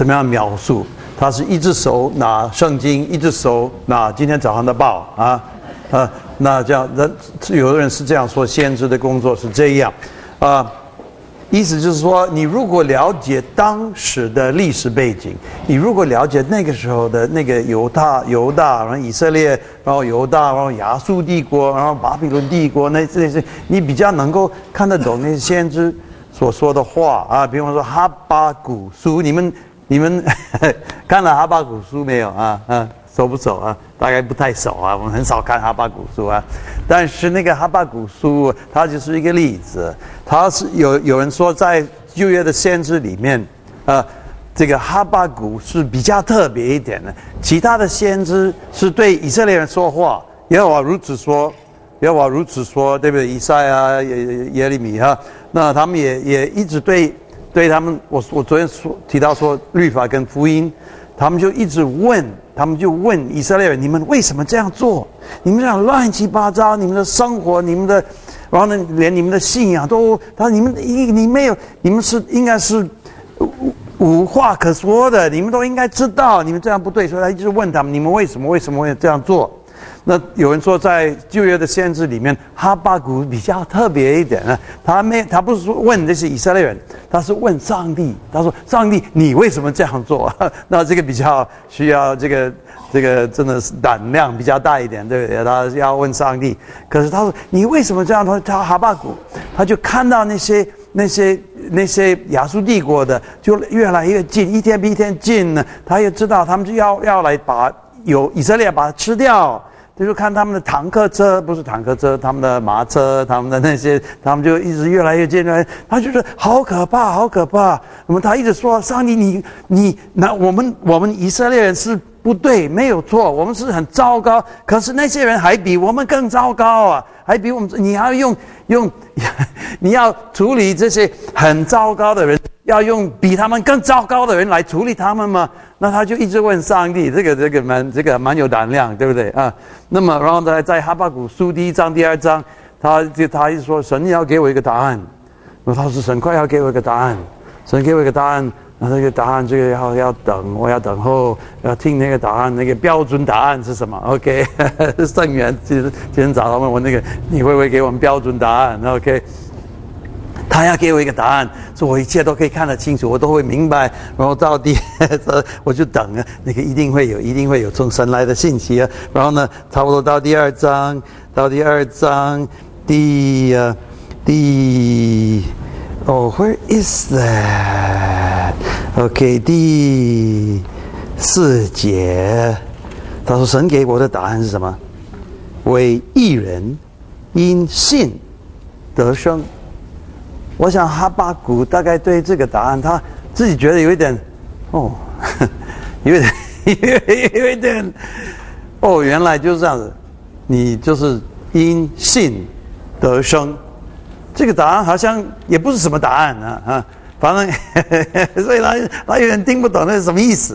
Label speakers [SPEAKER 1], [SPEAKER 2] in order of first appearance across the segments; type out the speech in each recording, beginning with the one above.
[SPEAKER 1] 怎么样描述？他是一只手拿圣经，一只手拿今天早上的报那这样有的人是这样说，先知的工作是这样意思就是说，你如果了解当时的历史背景，你如果了解那个时候的那个犹大，然后以色列，然后犹大，然后亚述帝国，然后巴比伦帝国，那些你比较能够看得懂那些先知所说的话比方说哈巴谷书，你们看了哈巴谷书没有熟不熟大概不太熟我们很少看哈巴谷书但是那个哈巴谷书它就是一个例子，它是有人说在旧约的先知里面这个哈巴谷是比较特别一点的，其他的先知是对以色列人说话，耶和华如此说，对不对？以赛亚、耶利米那他们也一直对他们，我昨天提到说律法跟福音，他们就一直问以色列人，你们为什么这样做？你们这样乱七八糟，你们的生活，你们的，然后呢，连你们的信仰都，你们是应该是无话可说的，你们都应该知道，你们这样不对，所以他一直问他们，你们为什么会这样做？那有人说，在旧约的先知里面，哈巴谷比较特别一点他不是说问这些以色列人，他是问上帝。他说：“上帝，你为什么这样做？”那这个比较需要这个真的是胆量比较大一点，对不对？他要问上帝。可是他说：“你为什么这样？”他哈巴谷，他就看到那些亚述帝国的就越来越近，一天比一天近呢。他也知道他们就要来把以色列把它吃掉。就看他们的坦克车，不是坦克车，他们的马车，他们的那些，他们就一直越来越近，他觉得好可怕，好可怕。那么他一直说：“上帝，那我们以色列人是不对，没有错，我们是很糟糕。可是那些人还比我们更糟糕还比我们，你要你要处理这些很糟糕的人，要用比他们更糟糕的人来处理他们吗？”那他就一直问上帝，这个蛮有胆量，对不对那么然后在哈巴谷书第1章、第2章，他一直说神要给我一个答案。他说神快要给我一个答案，神给我一个答案，那这个答案要等，我要等候，要听那个答案，那个标准答案是什么 ？OK， 圣元今天早上问我那个，你会不会给我们标准答案 ？OK。他要给我一个答案，说我一切都可以看得清楚，我都会明白。然后到底我就等那个一定会有从神来的信息然后呢，差不多到第2章，where is that？ OK， 第4节，他说神给我的答案是什么？为义人因信得生。我想哈巴谷大概对这个答案，他自己觉得有一点，有一点，原来就是这样子，你就是因信得生，这个答案好像也不是什么答案反正所以他有点听不懂那是什么意思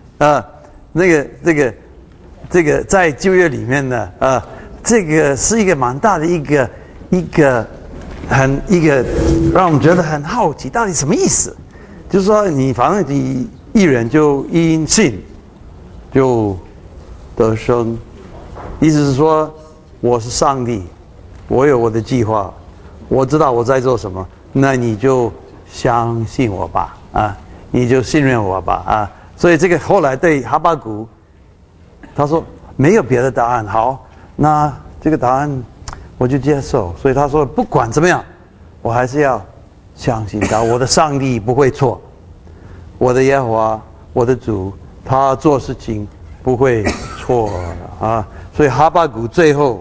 [SPEAKER 1] 这个在旧约里面呢这个是一个蛮大的一个让我们觉得很好奇，到底什么意思？就是说，反正你义人就因信就得生，意思是说，我是上帝，我有我的计划，我知道我在做什么，那你就相信我吧你就信任我吧所以这个后来对哈巴谷，他说没有别的答案，好，那这个答案我就接受，所以他说不管怎么样，我还是要相信他，我的上帝不会错，我的耶和华，我的主，他做事情不会错所以哈巴谷最后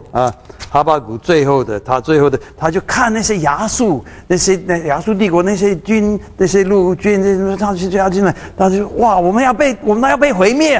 [SPEAKER 1] 他就看那些亚述帝国那些陆军他就要进来，他就哇，我们要被毁灭，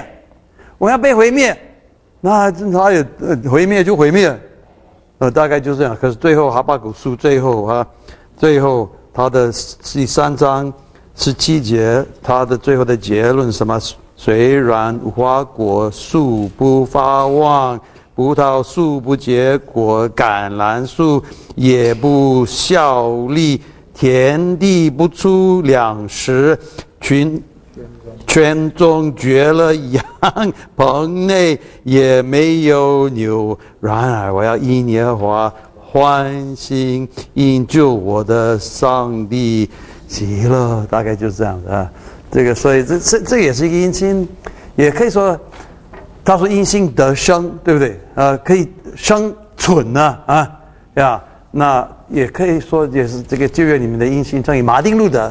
[SPEAKER 1] 那他也毁灭就毁灭。大概就这样。可是最后哈巴谷书最后他的第3章17节，他的最后的结论什么？虽然无花果树不发旺，葡萄树不结果，橄榄树也不效力，田地不出粮食， 圈中绝了羊，棚内也没有牛。然而我要因耶和华欢心，因救我的上帝喜乐。大概就是这样的啊。这个，所以这也是一个因心，也可以说，他说因心得生，对不对？可以生存呢呀。那也可以说，也是这个旧约里面的因心正义。马丁路德，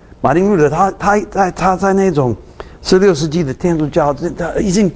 [SPEAKER 1] 他在那种16世纪的天主教，他已经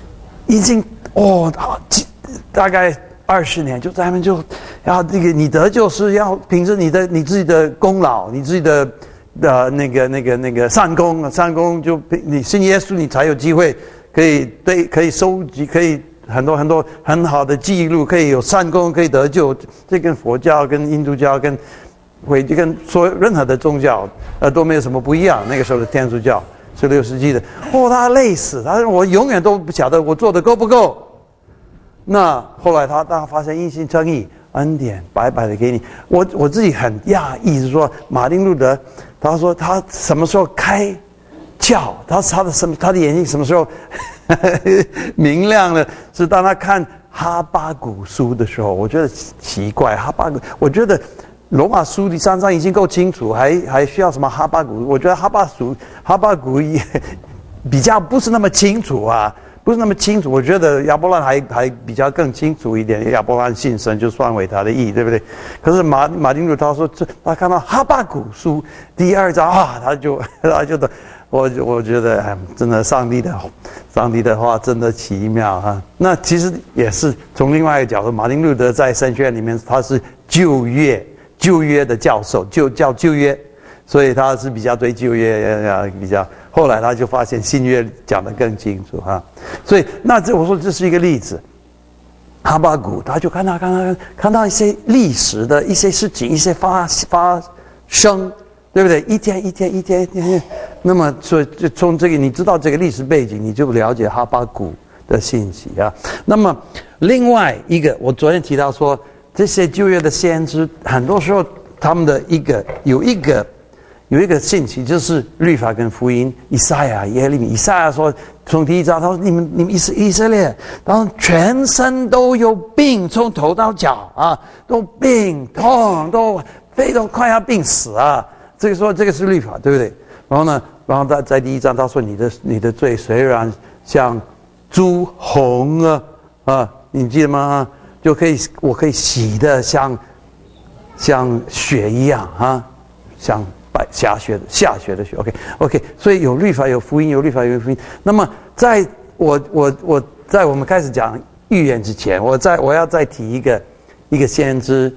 [SPEAKER 1] 大概20年，就他们就要这个你得救是要凭着你自己的功劳，你自己的那个善功，就你信耶稣，你才有机会可以收集，可以很多很好的记录，可以有善功，可以得救。这跟佛教、跟印度教、跟说任何的宗教都没有什么不一样。那个时候的天主教16世纪的，他累死，他说我永远都不晓得我做的够不够。那后来他发现因信称义，恩典白白的给你。我自己很讶异，是说马丁路德，他说他什么时候开窍，他的眼睛什么时候明亮了？是当他看哈巴谷书的时候。我觉得奇怪，哈巴谷，我觉得罗马书第3章已经够清楚，还需要什么哈巴谷？我觉得哈巴谷也比较不是那么清楚啊。不是那么清楚，我觉得亚伯兰还比较更清楚一点。亚伯兰信神就算为他的义，对不对？可是马丁路德他说，他看到哈巴谷书第2章他就我觉得真的上帝的话真的奇妙啊。那其实也是从另外一个角度，马丁路德在神学院里面他是旧约的教授，叫旧约，所以他是比较对旧约比较。后来他就发现新约讲得更清楚所以我说这是一个例子。哈巴谷他就看到一些历史的一些事情，一些发生，对不对？一天。那么所以就从这个你知道这个历史背景，你就了解哈巴谷的信息那么另外一个，我昨天提到说，这些旧约的先知很多时候他们的有一个信息，就是律法跟福音。以赛亚、耶利米，以赛亚说，从第1章，他说你们以色列，然后全身都有病，从头到脚都病痛，都快要病死这个是律法，对不对？然后在第1章，他说你的罪虽然像朱红你记得吗？我可以洗得像血一样像下雪的雪 ，OK， 所以有律法有福音，有律法有福音。那么在我们开始讲预言之前，我要再提一个先知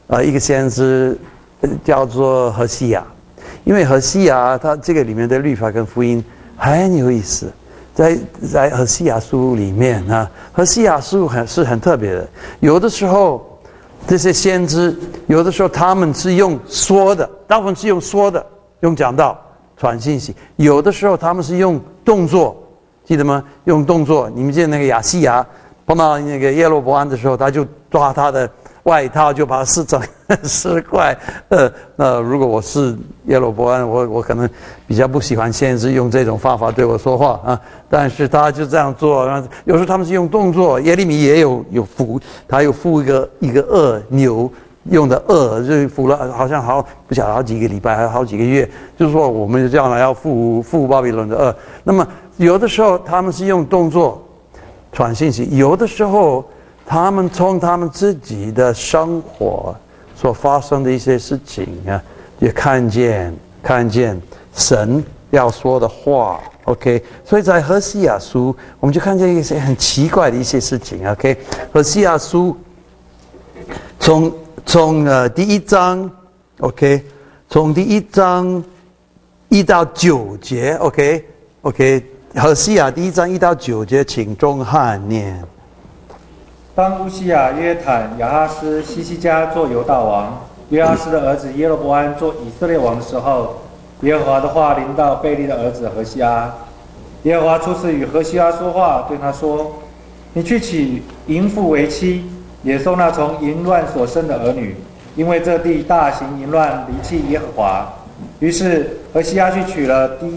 [SPEAKER 1] 叫做何西亚，因为何西亚他这个里面的律法跟福音很有意思。在何西亚书里面何西亚书是很特别的。有的时候这些先知，有的时候他们是用说的，大部分是用说的，用讲道传信息。有的时候他们是用动作，记得吗？用动作。你们记得那个亚西亚碰到那个耶罗波安的时候，他就抓他的外套，就把它撕成10块。那如果我是耶罗波安，我可能比较不喜欢先知用这种方法对我说话但是他就这样做。有时候他们是用动作，耶利米也有付，他有付一个恶牛用的就付了，好像不晓得好几个礼拜，还有好几个月。就是说，我们将来要付巴比伦的那么有的时候他们是用动作传信息，有的时候他们从他们自己的生活所发生的一些事情也看见神要说的话。OK， 所以在何西亚书，我们就看见一些很奇怪的一些事情。OK， 何西亚书从第1章 ，OK， 从第1章1到9节 ，OK， 何西亚第1章1到9节，请钟汉念。
[SPEAKER 2] 当乌西亚、约坦、亚哈斯、西西家做犹大王，约哈斯的儿子耶罗伯安做以色列王的时候，耶和华的话临到贝利的儿子何西阿。耶和华初次与何西阿说话，对他说：“你去娶淫妇为妻，也收纳从淫乱所生的儿女，因为这地大行淫乱，离弃耶和华。”于是何西阿去娶了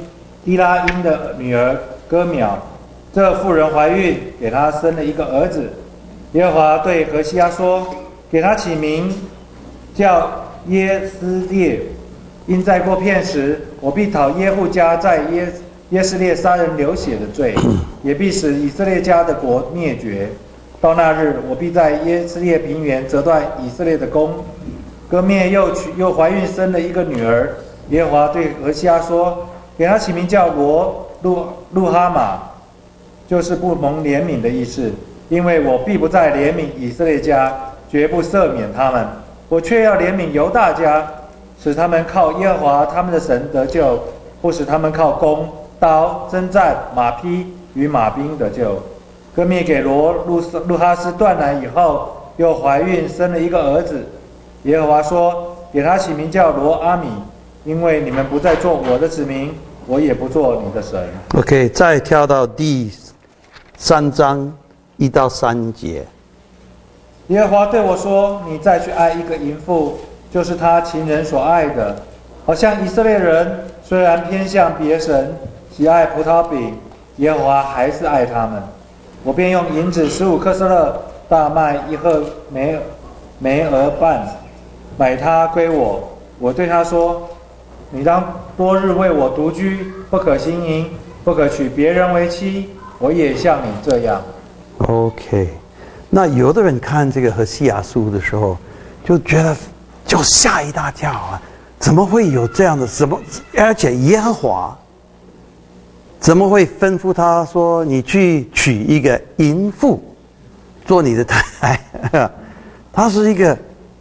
[SPEAKER 2] 低拉因的女儿歌苗。这妇人怀孕，给她生了一个儿子。耶和华对何西阿说：“给他起名叫耶斯列，因再过片时，我必讨耶户家在耶斯列杀人流血的罪，也必使以色列家的国灭绝。到那日，我必在耶斯列平原折断以色列的弓。”歌灭又怀孕生了一个女儿。耶和华对何西阿说：“给他起名叫罗路哈玛，就是不蒙怜悯的意思。因为我必不再怜悯以色列家，绝不赦免他们，我却要怜悯犹大家，使他们靠耶和华他们的神得救，不使他们靠弓、刀、征战、马匹与马兵得救。”歌灭给路哈斯断奶以后，又怀孕生了一个儿子。耶和华说：“给他起名叫罗阿米，因为你们不再做我的子民，我也不做你的神。”
[SPEAKER 1] OK， 再跳到第3章1到3节。
[SPEAKER 2] 耶和华对我说：“你再去爱一个淫妇，就是他情人所爱的，好像以色列人虽然偏向别神，喜爱葡萄饼，耶和华还是爱他们。我便用银子15克瑟勒，大麦1赫梅俄半，买他归我。我对他说：你当多日为我独居，不可行淫，不可娶别人为妻。我也像你这样。”
[SPEAKER 1] OK， 那有的人看这个何西阿书的时候，就觉得就吓一大跳啊！怎么会有这样的什么？而且耶和华怎么会吩咐他说你去娶一个淫妇做你的太太？他是一个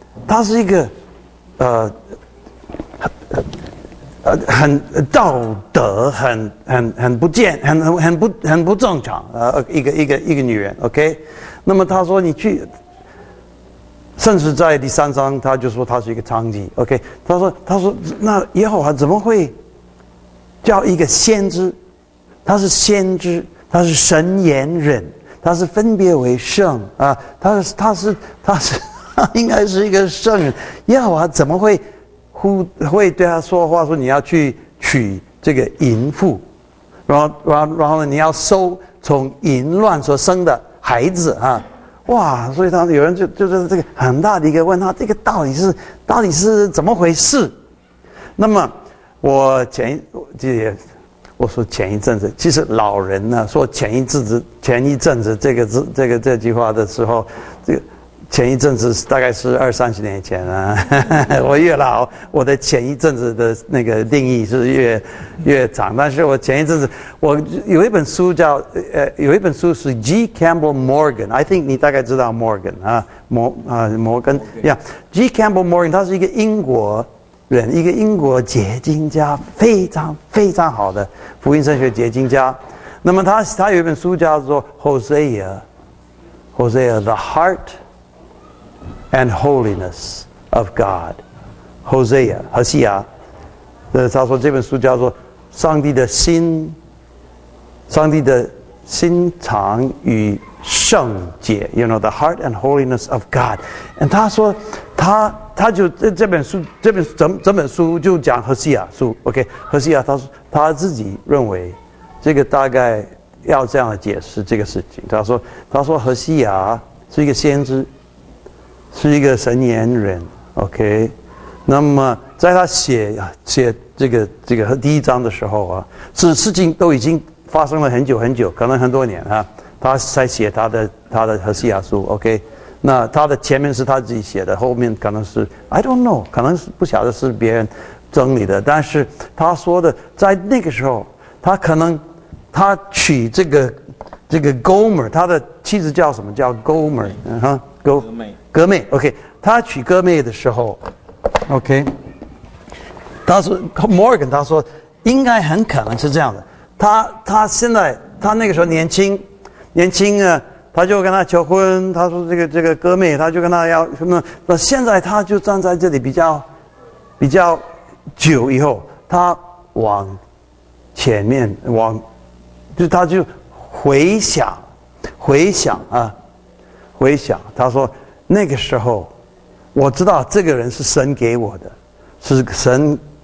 [SPEAKER 1] 很道德很不健很不正常一个女人 OK， 那么他说你去，甚至在第3章他就说他是一个娼妓 OK， 他说那耶和华怎么会叫一个先知？他是先知，他是神言人，他是分别为圣啊，他应该是一个圣人，耶和华怎么会对他说话说你要去娶这个淫妇，然后你要收从淫乱所生的孩子啊，哇！所以他有人就是这个很大的一个问号，这个到底是怎么回事？那么我说前一阵子，其实老人呢说前一阵子这句话的时候，这个前一阵子大概是20-30年前啊。我越老，我的前一阵子的那个定义是越长。但是我前一阵子，我有一本书是 G. Campbell Morgan，I think 你大概知道 Morgan 啊，摩根呀 ，G. Campbell Morgan， 他是一个英国人，一个英国解经家，非常非常好的福音神学解经家。那么他有一本书叫做 Hosea The Heart and Holiness of God， 何西阿，他说这本书叫做上帝的心肠与圣洁 ，You know the heart and holiness of God。他说他就这本书整本书就讲何西阿书 ，OK， 何西阿他自己认为这个大概要这样的解释这个事情。他说何西阿是一个先知。是一个神言人 ，OK， 那么在他写这个第1章的时候啊，事情都已经发生了很久很久，可能很多年啊，他才写他的何西阿书 ，OK， 那他的前面是他自己写的，后面可能是 I don't know， 可能是不晓得是别人整理的，但是他说的在那个时候，他娶这个Gomer， 他的妻子叫什么？叫 Gomer， 歌妹 ，OK， 他娶歌妹的时候 ，OK， 他说 Morgan， 他说应该很可能是这样的。他现在他那个时候年轻啊，他就跟他求婚。他说这个歌妹，他就跟他要什么？那现在他就站在这里比较久以后，他往前面他就回想，他说。那个时候，我知道这个人是神给我的，是神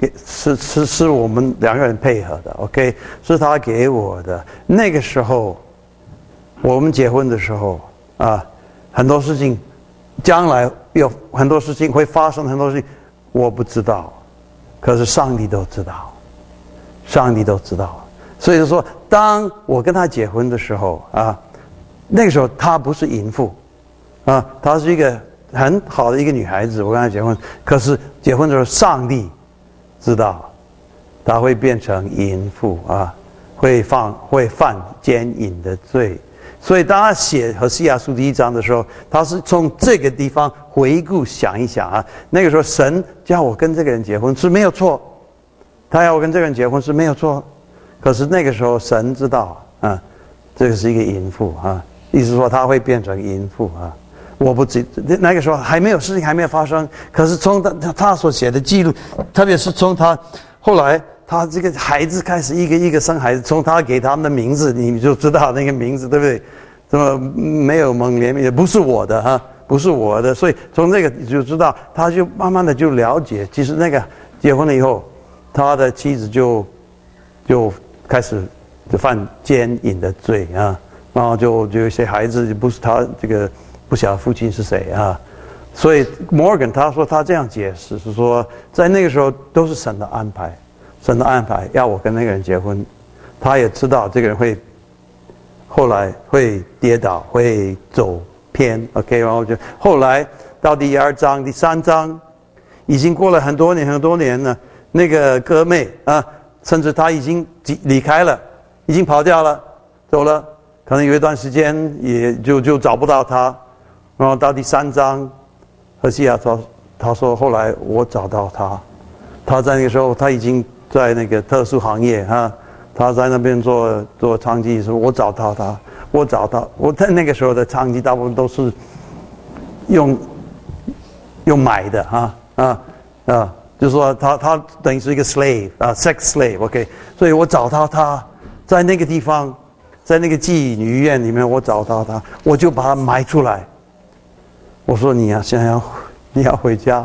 [SPEAKER 1] 是我们两个人配合的 ，OK， 是他给我的。那个时候，我们结婚的时候啊，很多事情，将来有很多事情会发生，很多事情我不知道，可是上帝都知道，上帝都知道。所以说，当我跟他结婚的时候啊，那个时候她不是淫妇啊，她是一个很好的一个女孩子，我跟她结婚。可是结婚的时候，上帝知道她会变成淫妇啊，会犯奸淫的罪。所以当他写何西阿书第1章的时候，他是从这个地方回顾想一想啊，那个时候神叫我跟这个人结婚是没有错，他要我跟这个人结婚是没有错。可是那个时候神知道啊，这个是一个淫妇啊，意思说他会变成淫妇啊。我不知那个时候事情还没有发生，可是从他所写的记录，特别是从他后来他这个孩子开始一个一个生孩子，从他给他们的名字，你就知道那个名字对不对？什么没有蒙怜悯，也不是我的哈，不是我的，所以从这个你就知道，他就慢慢的就了解，其实那个结婚了以后，他的妻子就开始就犯奸淫的罪啊，然后就有些孩子不是他这个不晓得父亲是谁啊，所以 Morgan 他说他这样解释是说，在那个时候都是神的安排，神的安排要我跟那个人结婚，他也知道这个人后来会跌倒，会走偏 ，OK， 然后就后来到第2章、第3章，已经过了很多年了，那个哥妹啊。甚至他已经离开了，已经跑掉了，走了，可能有一段时间也就找不到他。然后到第3章，何西阿他说后来我找到他，他在那个时候他已经在那个特殊行业哈，他在那边做娼妓的时候，我找到他，我在那个时候的娼妓大部分都是用买的啊。就是说他等于是一个 slave 啊 ，sex slave，OK， 所以我找到他，在那个地方，在那个妓女院里面，我找到他，我就把他埋出来。我说你啊，现在你要回家。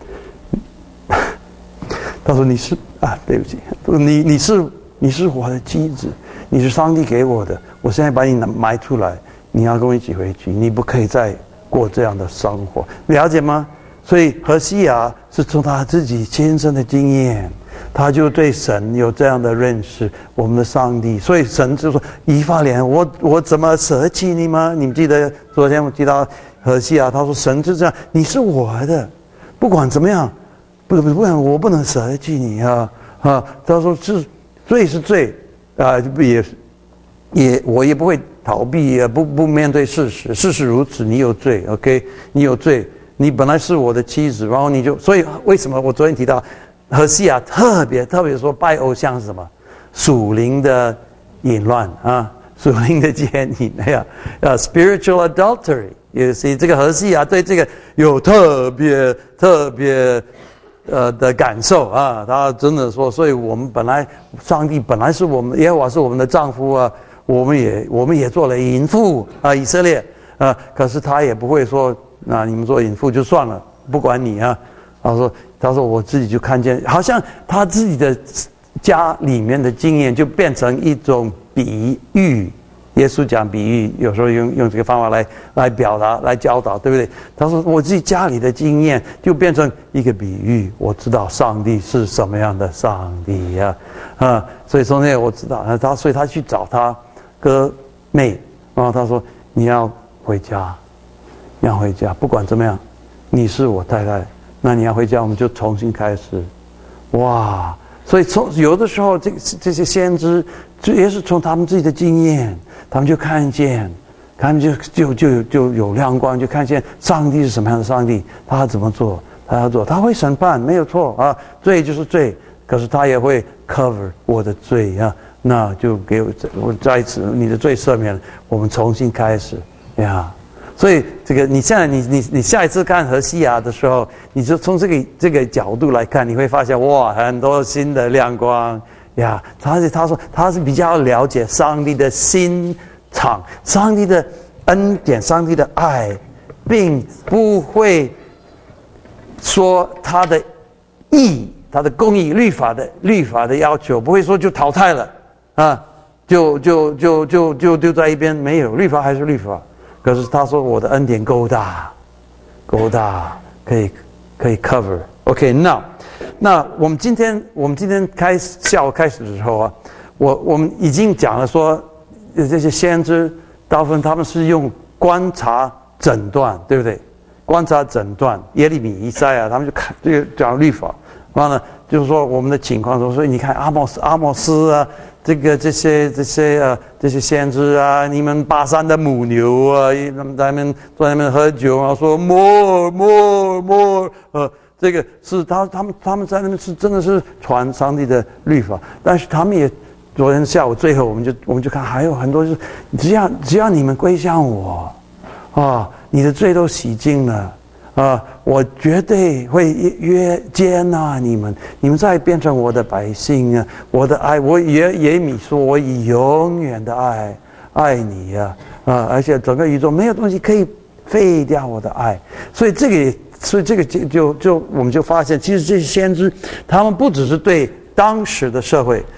[SPEAKER 1] 他说对不起，你是我的妻子，你是上帝给我的，我现在把你埋出来，你要跟我一起回去，你不可以再过这样的生活，了解吗？所以何西阿是从他自己亲身的经验，他就对神有这样的认识，我们的上帝。所以神就说：以法莲，我怎么舍弃你吗？你们记得昨天我提到何西阿，他说神就这样，你是我的，不管怎么样，不然我不能舍弃你啊。他说罪是罪啊，我也不会逃避，不面对事实如此，你有罪 ，OK， 你有罪。你本来是我的妻子，然后所以为什么我昨天提到何西阿特别说拜偶像是什么？属灵的淫乱啊，属灵的奸淫spiritual adultery。也是这个何西阿对这个有特别的感受啊，他真的说，所以我们上帝本来是我们耶和华是我们的丈夫啊，我们也做了淫妇啊，以色列啊，可是他也不会说。那你们做淫妇就算了，不管你啊。他说我自己就看见，好像他自己的家里面的经验就变成一种比喻。耶稣讲比喻，有时候用这个方法来表达、来教导，对不对？他说我自己家里的经验就变成一个比喻，我知道上帝是什么样的上帝呀，所以从那我知道所以他去找他哥妹，然后他说你要回家。你要回家，不管怎么样，你是我太太，那你要回家，我们就重新开始。哇！所以有的时候，这些先知也是从他们自己的经验，他们就看见，他们就有亮光，就看见上帝是什么样的上帝，他要怎么做，他会审判，没有错啊，罪就是罪，可是他也会 cover 我的罪啊，那就给我再一次你的罪赦免，我们重新开始呀。所以这个你现在你下一次看何西阿的时候，你就从这个角度来看，你会发现哇，很多新的亮光呀。他说他是比较了解上帝的心肠，上帝的恩典，上帝的爱，并不会说他的义他的公义律法的要求，不会说就淘汰了啊，就丢在一边，没有，律法还是律法。可是他说我的恩典够大，可以 cover。OK， 那我们今天下午开始的时候啊，我们已经讲了说，这些先知大部分他们是用观察诊断，对不对？观察诊断，耶利米、以赛亚他们就看这个讲律法，然后呢，就是说我们的情况，所以你看阿莫斯啊，这些先知啊，你们巴山的母牛啊，他们在那边喝酒啊，说 more，这个是他们在那边是真的是传上帝的律法，但是他们也昨天下午最后我们就看还有很多就是只要你们归向我啊，你的罪都洗净了啊，我绝对会接纳你们再变成我的百姓啊，我的爱，我耶米说我以永远的爱你啊，而且整个宇宙没有东西可以废掉我的爱，所以这个就我们就发现，其实这些先知他们不只是对当时的社会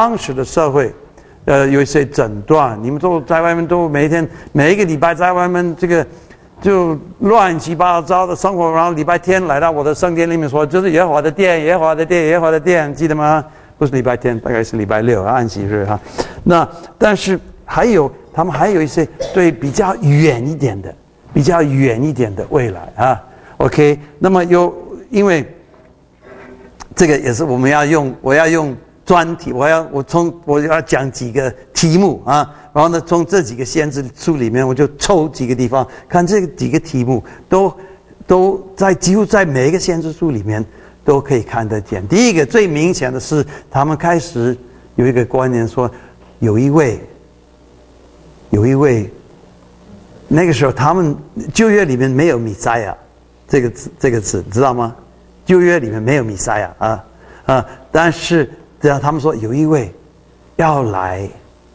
[SPEAKER 1] 有一些诊断，你们都在外面都每一个礼拜在外面这个就乱七八糟的生活，然后礼拜天来到我的圣殿里面说，这是耶和华的殿，记得吗？不是礼拜天，大概是礼拜六安息日哈。那但是他们还有一些对比较远一点的未来啊。OK， 那么因为这个也是我要用专题，我要讲几个题目啊，然后呢，从这几个先知书里面，我就抽几个地方看，这几个题目都几乎在每一个先知书里面都可以看得见。第一个最明显的是，他们开始有一个观念说，有一位，那个时候他们旧约里面没有弥赛亚这个字，知道吗？旧约里面没有弥赛亚但是只要他们说有一位要来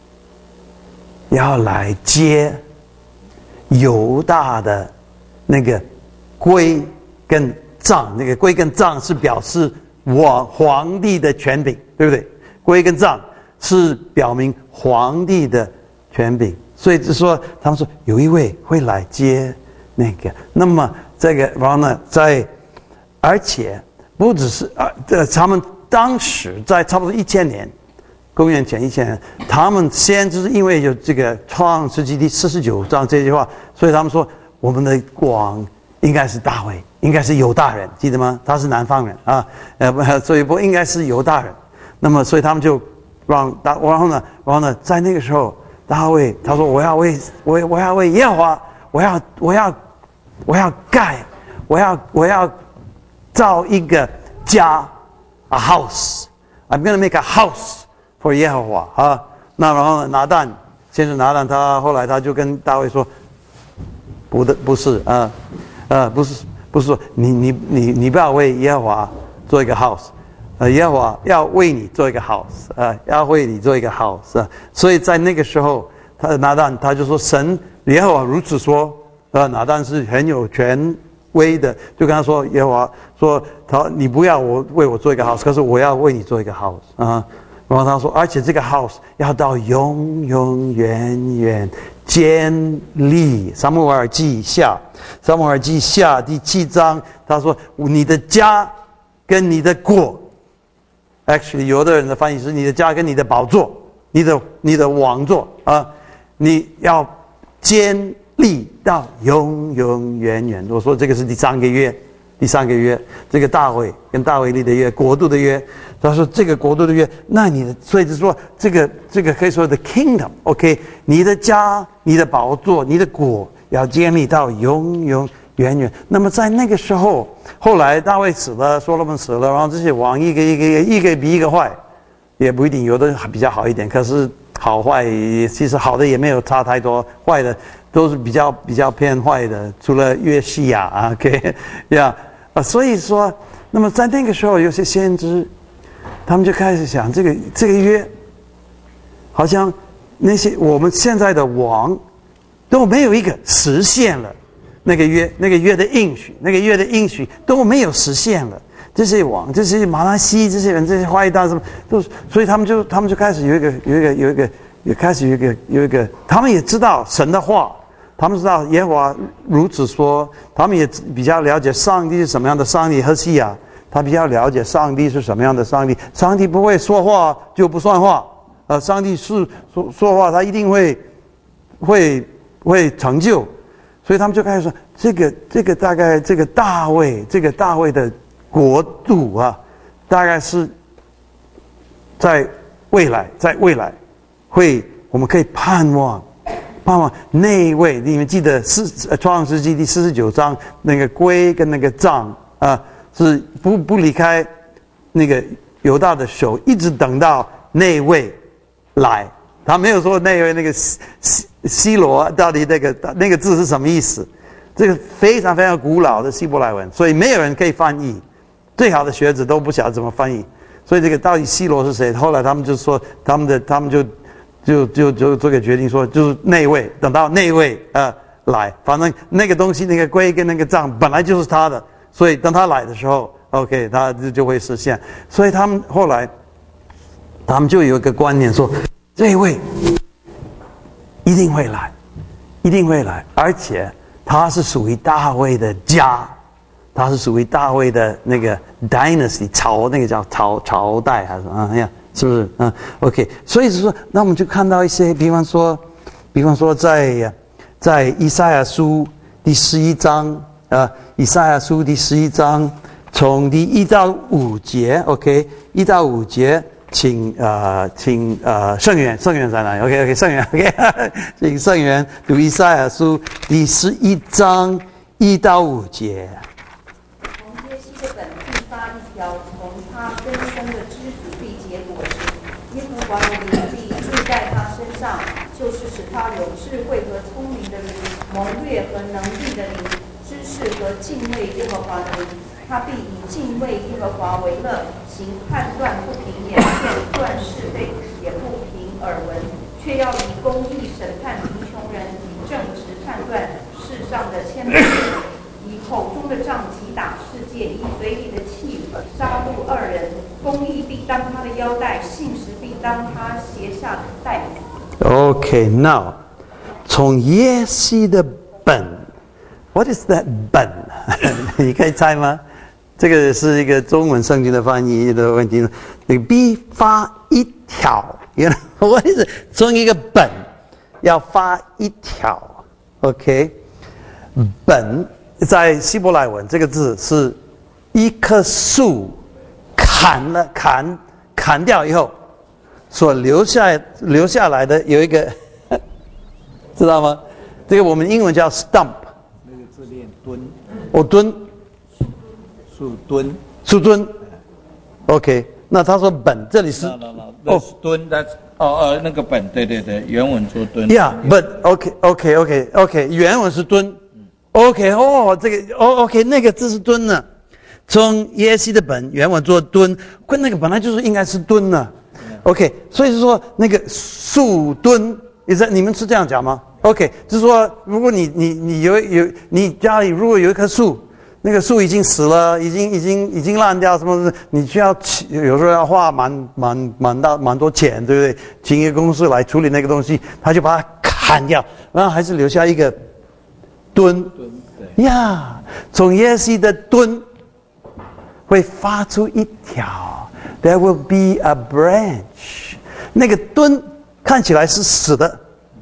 [SPEAKER 1] 接犹大的那个圭跟杖，那个圭跟杖是表示我皇帝的权柄，对不对？圭跟杖是表明皇帝的权柄，所以就说他们说有一位会来接那个，那么这个然后呢，而且不只是他们当时在差不多1000年，公元前1000年，他们先就是因为有这个创世纪第49章这句话，所以他们说我们的王应该是大卫，应该是犹大人，记得吗？他是南方人啊，所以不应该是犹大人。那么所以他们就然后呢，在那个时候，大卫他说我要为耶和华，我要造一个家 ，a house。I'm going to make a house for 耶和华啊。那然后呢，先是拿旦，他后来他就跟大卫说，不是不是说你不要为耶和华做一个 house， 耶和华要为你做一个 house， 要为你做一个 house。所以在那个时候，拿旦他就说神耶和华如此说。拿旦是很有权威的，就跟他说耶和华说你不要为我做一个 house， 可是我要为你做一个 house 啊。然后他说，而且这个 house 要到永永远远坚立。撒母耳记下第7章，他说你的家跟你的国 ，actually 有的人的翻译是你的家跟你的宝座，你的王座啊，你要坚立到永永远远。我说这个是第三个约，这个大卫跟大卫立的约，国度的约。他说这个国度的约，那所以就说这个可以说的 kingdom，OK， 你的家、你的宝座、你的国要建立到永永远远。那么在那个时候，后来大卫死了，所罗门死了，然后这些王一个比一个坏，也不一定，有的比较好一点，可是好坏其实好的也没有差太多，坏的都是比较偏坏的，除了约西亚 ，OK， 所以说，那么在那个时候，有些先知，他们就开始想，这个约，好像那些我们现在的王都没有一个实现了那个约的应许，都没有实现了。 这些王，这些马拉西这些人，这些坏蛋什么都是，所以他们就开始有一个，他们也知道神的话，他们知道耶和华如此说，他们也比较了解上帝是什么样的上帝。何西亚他比较了解上帝是什么样的上帝，上帝不会说话就不算话，上帝是说话，他一定会成就，所以他们就开始说，这个大概这个大卫的国度啊，大概是在未来会，我们可以盼望那一位，你们记得创世纪第49章那个龟跟那个杖啊，是不离开那个犹大的手，一直等到那位来。他没有说那位那个西罗到底那个字是什么意思，这个非常非常古老的希伯来文，所以没有人可以翻译，最好的学者都不晓得怎么翻译，所以这个到底西罗是谁？后来他们就说他们就这个决定说，就是那位，等到那位来，反正那个东西那个龟跟那个杖本来就是他的，所以等他来的时候 ，OK， 他就会实现。所以他们后来他们就有一个观念说，这一位一定会来，而且他是属于大卫的家，他是属于大卫的那个 dynasty 那个叫朝代还是呀？是不是？OK， 所以是说，那我们就看到一些，比方说在以赛亚书第11章以赛亚书第11章从第1到5节 ，OK， 1到5节。请圣元在哪里 ？OK， 圣元 ，OK， 请圣元读以赛亚书第11章1到5节。
[SPEAKER 3] 从耶西的本必发一条，从他根生的枝子必结果子。耶和华的灵必住在他身上，就是使他有智慧和聪明的灵，谋略和能力的灵，知识和敬畏耶和华的灵。他必以敬畏耶和华为乐，行判断不凭眼见，断是非也不凭耳闻，却要以公义审判贫穷人，以正直判断世上的谦卑人，以口中的杖击打世界，以嘴里的气杀戮恶人。公义必当他的腰带，信实必当他鞋下的带子。
[SPEAKER 1] Okay, now 从耶西的本 ，What is that 本？你可以猜吗？这个是一个中文圣经的翻译的问题。你必发一条，我意思从一个本要发一条 ，OK？ 本在希伯来文这个字是一棵树砍掉以后所留下来的有一个，知道吗？这个我们英文叫 stump，
[SPEAKER 4] 那个字念墩，
[SPEAKER 1] 墩。树墩 ，OK。那他说本这里是
[SPEAKER 4] 墩的那个本，对，原文说墩。
[SPEAKER 1] Yeah，but OK， 原文是墩 ，OK， 这个OK， 那个字是墩呢。从耶西的本原文做墩，那个本来就是应该是墩呢。OK， 所以是说那个树墩，你们是这样讲吗 ？OK， 就是说如果你有你家里如果有一棵树。那个树已经死了，已经烂掉，什么？你需要有时候要花蛮多钱，对不对？请一个公司来处理那个东西，他就把它砍掉，然后还是留下一个墩呀。从耶西的墩会发出一条 ，There will be a branch。那个墩看起来是死的，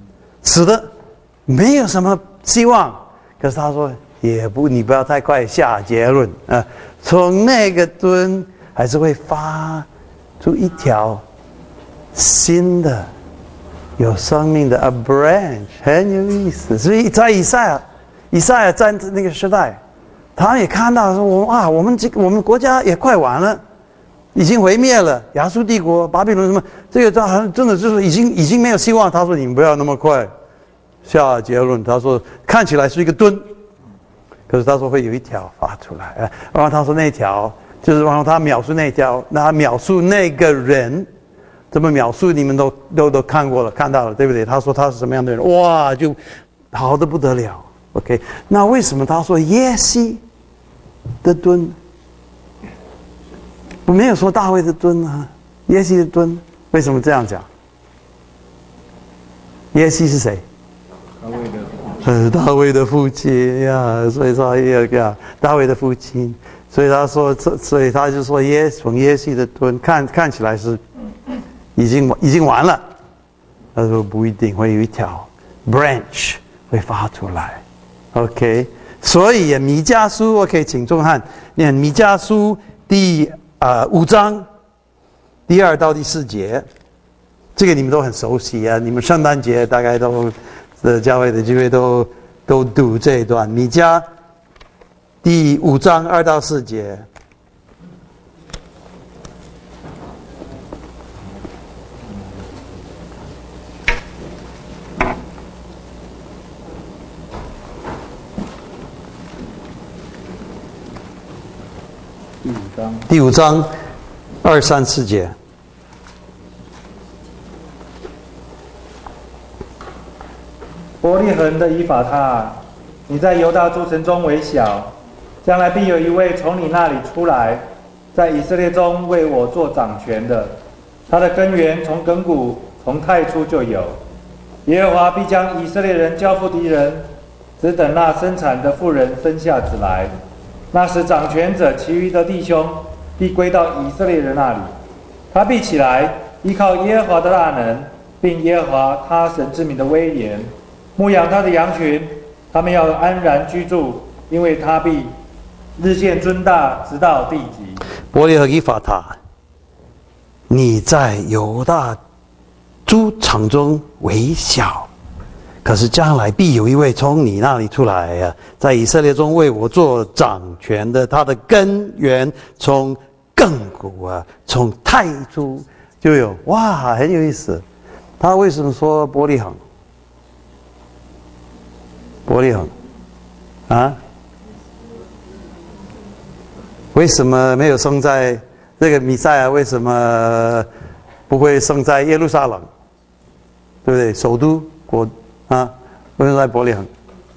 [SPEAKER 1] 没有什么希望。可是他说。你不要太快下结论啊！从那个墩还是会发出一条新的有生命的 a branch， 很有意思。所以在以赛亚在那个时代，他也看到说我们国家也快完了，已经毁灭了，亚述帝国、巴比伦什么，这个好像真的就是已经没有希望。他说你们不要那么快下结论。他说看起来是一个墩。可是他说会有一条发出来，然后他说那条就是，然后他描述那条，那描述那个人，怎么描述你们都看过了，看到了，对不对？他说他是什么样的人，哇，就好的不得了。OK， 那为什么他说耶西的墩我没有说大卫的墩啊，耶西的墩。为什么这样讲？耶西是谁？大卫的父亲呀，所以说呀，大卫的父亲，所以他说，所以他就说从耶西的墩看起来是已经完了。他说不一定，会有一条 branch 会发出来。OK， 所以弥迦书 OK， 请钟汉念弥迦书第5章第2到第4节，这个你们都很熟悉啊，你们圣诞节大概都教会的聚会都读这一段，弥迦第5章2到4节。第5章2、3、4节。
[SPEAKER 2] 伯利恒的以法他，你在犹大诸城中为小，将来必有一位从你那里出来，在以色列中为我做掌权的。他的根源从亘古从太初就有。耶和华必将以色列人交付敌人，只等那生产的妇人生下子来。那时掌权者其余的弟兄必归到以色列人那里，他必起来依靠耶和华的大能，并耶和华他神之名的威严，牧养他的羊群，他们要安然居住，因为他必日渐尊大，直到地极。
[SPEAKER 1] 伯利恒以法他，你在犹大诸城中为小，可是将来必有一位从你那里出来啊，在以色列中为我做掌权的。他的根源从亘古啊，从太初就有。哇，很有意思。他为什么说伯利恒？伯利恒啊？为什么没有生在这个弥赛亚？为什么不会生在耶路撒冷？对不对？首都国啊，为什么在伯利恒？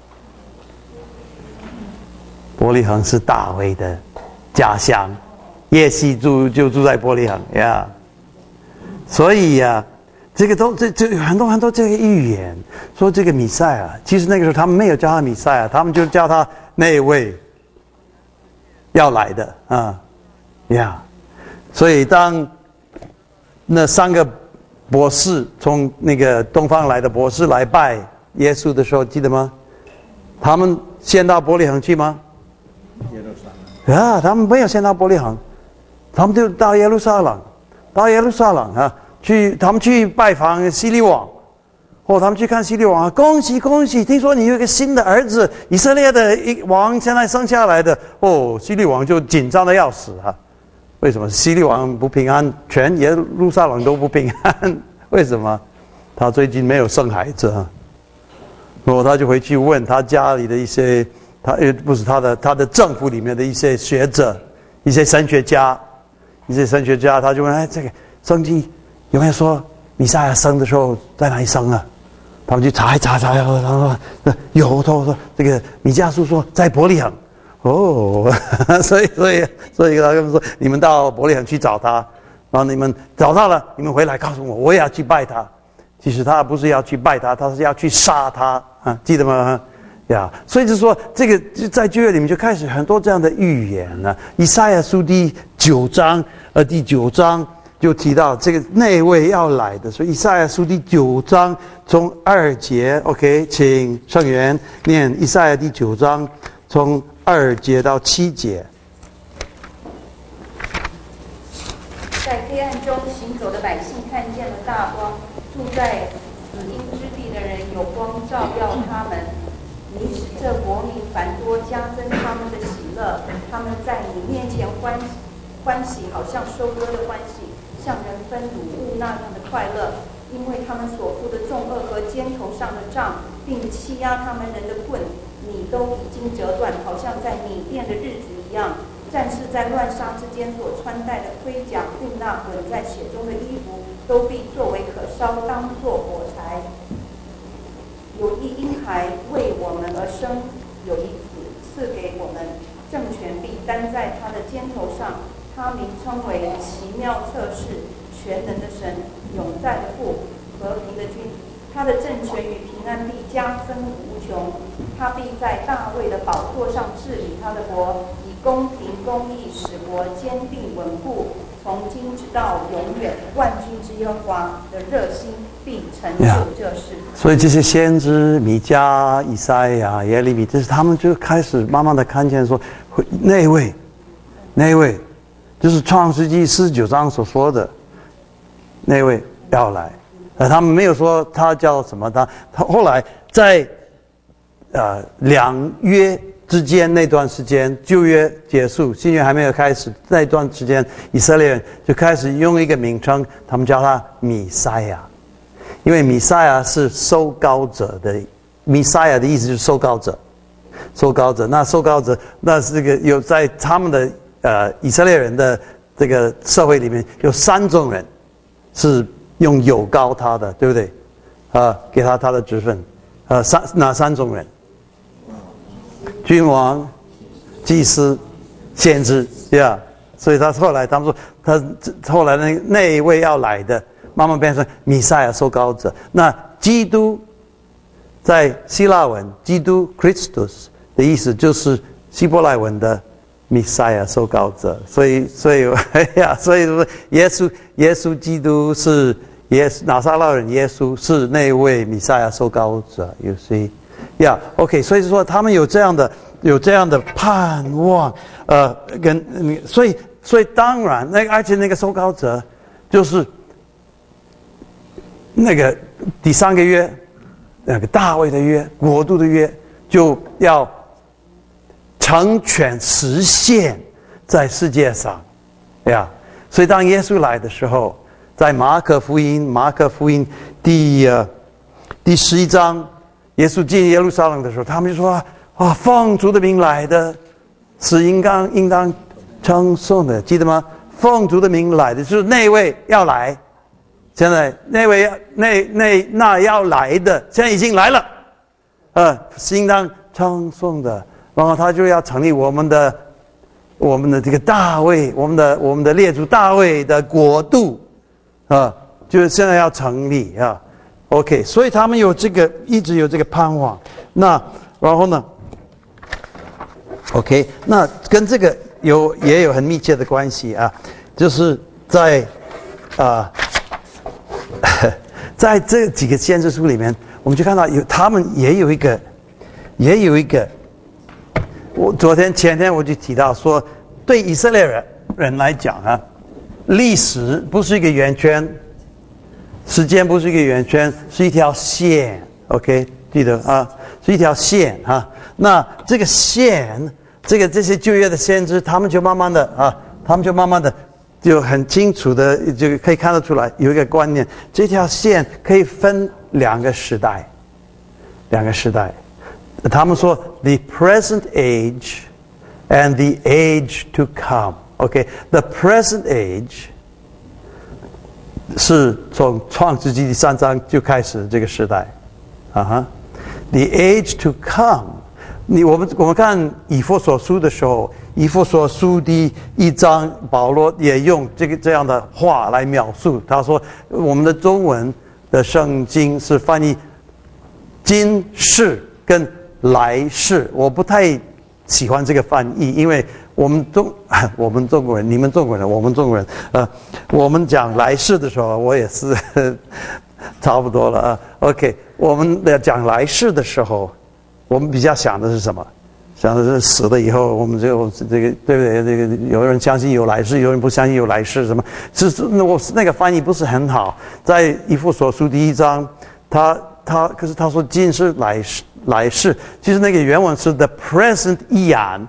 [SPEAKER 1] 伯利恒是大卫的家乡，耶西就住在伯利恒呀。所以呀，这个这很多这个预言说这个弥赛亚，其实那个时候他们没有叫他弥赛亚，他们就叫他那位要来的啊呀。所以当那3个博士从那个东方来的博士来拜耶稣的时候，记得吗？他们先到伯利恒去吗？
[SPEAKER 4] 耶路撒冷
[SPEAKER 1] 啊，他们没有先到伯利恒，他们就到耶路撒冷，啊，他们去拜访希律王，他们去看希律王啊，恭喜恭喜！听说你有一个新的儿子，以色列的王现在生下来的。希律王就紧张的要死啊！为什么希律王不平安？全耶路撒冷都不平安？为什么？他最近没有生孩子啊。他就回去问他家里的一些，不是他的政府里面的一些学者、一些神学家，他就问：这个圣经有没有说弥赛亚生的时候在哪里生啊？他们去查，他说有，他说这个弥迦书说在伯利恒。所以他们说你们到伯利恒去找他，然后你们找到了，你们回来告诉我，我也要去拜他。其实他不是要去拜他，他是要去杀他啊，记得吗？呀，所以就说这个在旧约里面就开始很多这样的预言了。以赛亚书第9章就提到这个那位要来的，所以以赛亚书第9章从2节 ，OK， 请圣元念以赛亚第9章从2节到7节。
[SPEAKER 3] 在黑暗中行走的百姓看见了大光，住在死荫之地的人有光照耀他们。你使这国民繁多，加增他们的喜乐。他们在你面前欢喜，好像收割的欢喜，像人分乳物那样的快乐。因为他们所负的重恶和肩头上的杖，并欺压他们人的棍，你都已经折断，好像在米甸的日子一样。战士在乱杀之间所穿戴的盔甲，并那滚在血中的衣服，都必作为可烧，当作火柴。有一婴孩为我们而生，有一子赐给我们，政权必担在他的肩头上。 他名称为奇妙测试、全能的神、永在的父、和平的君。他的政权与平安必加增无穷。他必在大卫的宝座上治理他的国，以公平公义使国坚定稳固，从今直到永远。万军之耶和华的热心必成就这事。
[SPEAKER 1] 所以这些先知米迦、以赛亚、耶利米，就是他们就开始慢慢的看见说，那一位，就是创世纪49章所说的那位要来。他们没有说他叫什么，他后来在两约之间那段时间，旧约结束，新约还没有开始，那段时间以色列人就开始用一个名称，他们叫他弥赛亚，因为弥赛亚是受膏者的，弥赛亚的意思就是受膏者，那受膏者那是这个有在他们的以色列人的这个社会里面有3种人是用有膏他的，对不对？给他的职分，哪3种人？君王、祭司、先知，所以他们说他后来那一位要来的，慢慢变成弥赛亚受膏者。那基督在希腊文，基督 Christus 的意思就是希伯来文的弥赛亚受膏者，所以耶稣基督是拿撒勒人耶稣是那位弥赛亚受膏者 ，you see，OK， 所以说他们有这样的盼望，所以当然而且那个受膏者就是那个第3个约，那个大卫的约，国度的约，就要成全实现在世界上，所以当耶稣来的时候，在马可福音第11章，耶稣进耶路撒冷的时候，他们就说奉主的名来的是应当称颂的，记得吗？奉主的名来的就是那位要来，现在那位那要来的现在已经来了，是应当称颂的。然后他就要成立我们的这个大卫，我们的列祖大卫的国度，就是现在要成立OK， 所以他们一直有这个盼望。那然后呢 ？OK， 那跟这个也有很密切的关系就是在在这几个先知书里面，我们就看到他们也有一个。我前天我就提到说，对以色列人来讲历史不是一个圆圈，时间不是一个圆圈，是一条线。OK， 记得是一条线那这个线，这些旧约的先知，他们就慢慢的就很清楚的就可以看得出来，有一个观念，这条线可以分两个时代。他们说 the present age and the age to come. Okay, the present age 是从创世纪第3章就开始这个时代The age to come， 我们看以弗所书的时候，以弗所书第1章，保罗也用这样的话来描述。他说，我们的中文的圣经是翻译今世跟来世，我不太喜欢这个翻译，因为我们中国人，你们中国人，我们中国人，我们讲来世的时候，我也是差不多了OK， 我们讲来世的时候，我们比较想的是什么？想的是死了以后，我们就这个对不对？这个有人相信有来世，有人不相信有来世，什么？那个翻译不是很好。在以弗所书第1章，可是他说今世来世，其实那个原文是 the present eon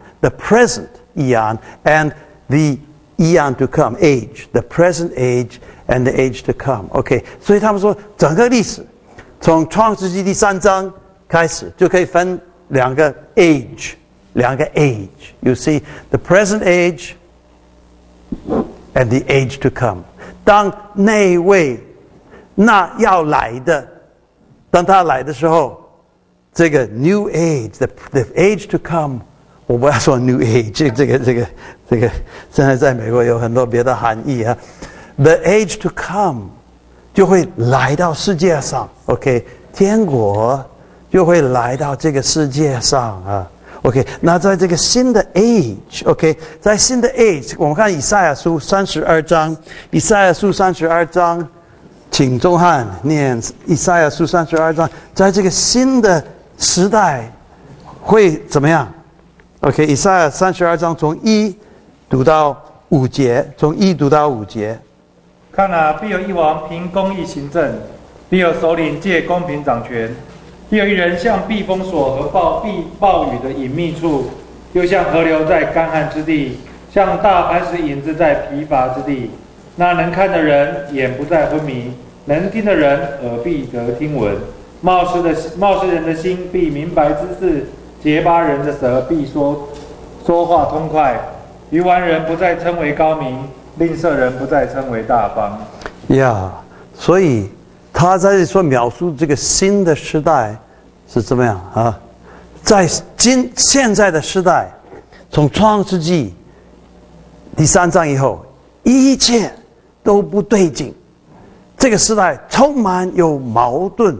[SPEAKER 1] and the eon to come age, the present age and the age to come. OK， 所以他们说整个历史从创世纪第3章开始就可以分两个 age. You see the present age and the age to come. 当那位要来的，当他来的时候，这个 new age, the age to come 我不要说 New Age， 这个，现在在美国有很多别的含义啊。The age to come 就会来到世界上 ，OK， 天国就会来到这个世界上啊。OK， 那在这个新的 age，OK， 在新的 age， 我们看以赛亚书32章，以赛亚书32章，请钟汉念以赛亚书32章，在这个新的时代会怎么样 ？OK， 以赛亚32章从1读到5节，从1读到5节。
[SPEAKER 2] 看啊，必有一王凭公义行政，必有首领借公平掌权。必有一人像避风所和暴雨的隐秘处，又像河流在干旱之地，像大磐石影子在疲乏之地。那能看的人眼不再昏迷，能听的人耳必得听闻。冒失人的心必明白之事，结巴人的舌必说话通快。愚顽人不再称为高明，吝啬人不再称为大方。
[SPEAKER 1] 所以他在这里说描述这个新的时代是怎么样啊？在现在的时代，从创世纪第3章以后，一切都不对劲。这个时代充满有矛盾，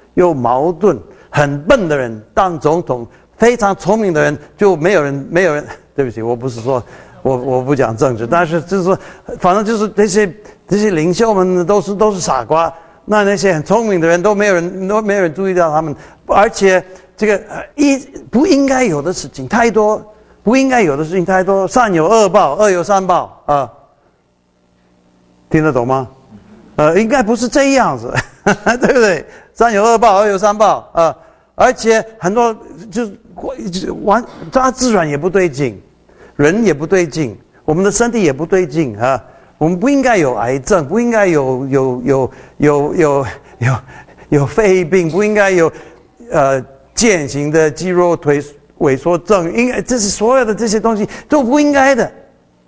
[SPEAKER 1] 很笨的人当总统，非常聪明的人就没有人。对不起，我不是说我不讲政治，但是就是说，反正就是这些领袖们都是傻瓜。那些很聪明的人都没有人注意到他们，而且这个不应该有的事情太多，善有恶报，恶有善报啊，听得懂吗？应该不是这样子，对不对？善有恶报，恶有善报啊，而且很多大自然也不对劲，人也不对劲，我们的身体也不对劲啊。我们不应该有癌症，不应该有肺病，不应该有渐行的肌肉腿萎缩症，这是所有的这些东西都不应该的，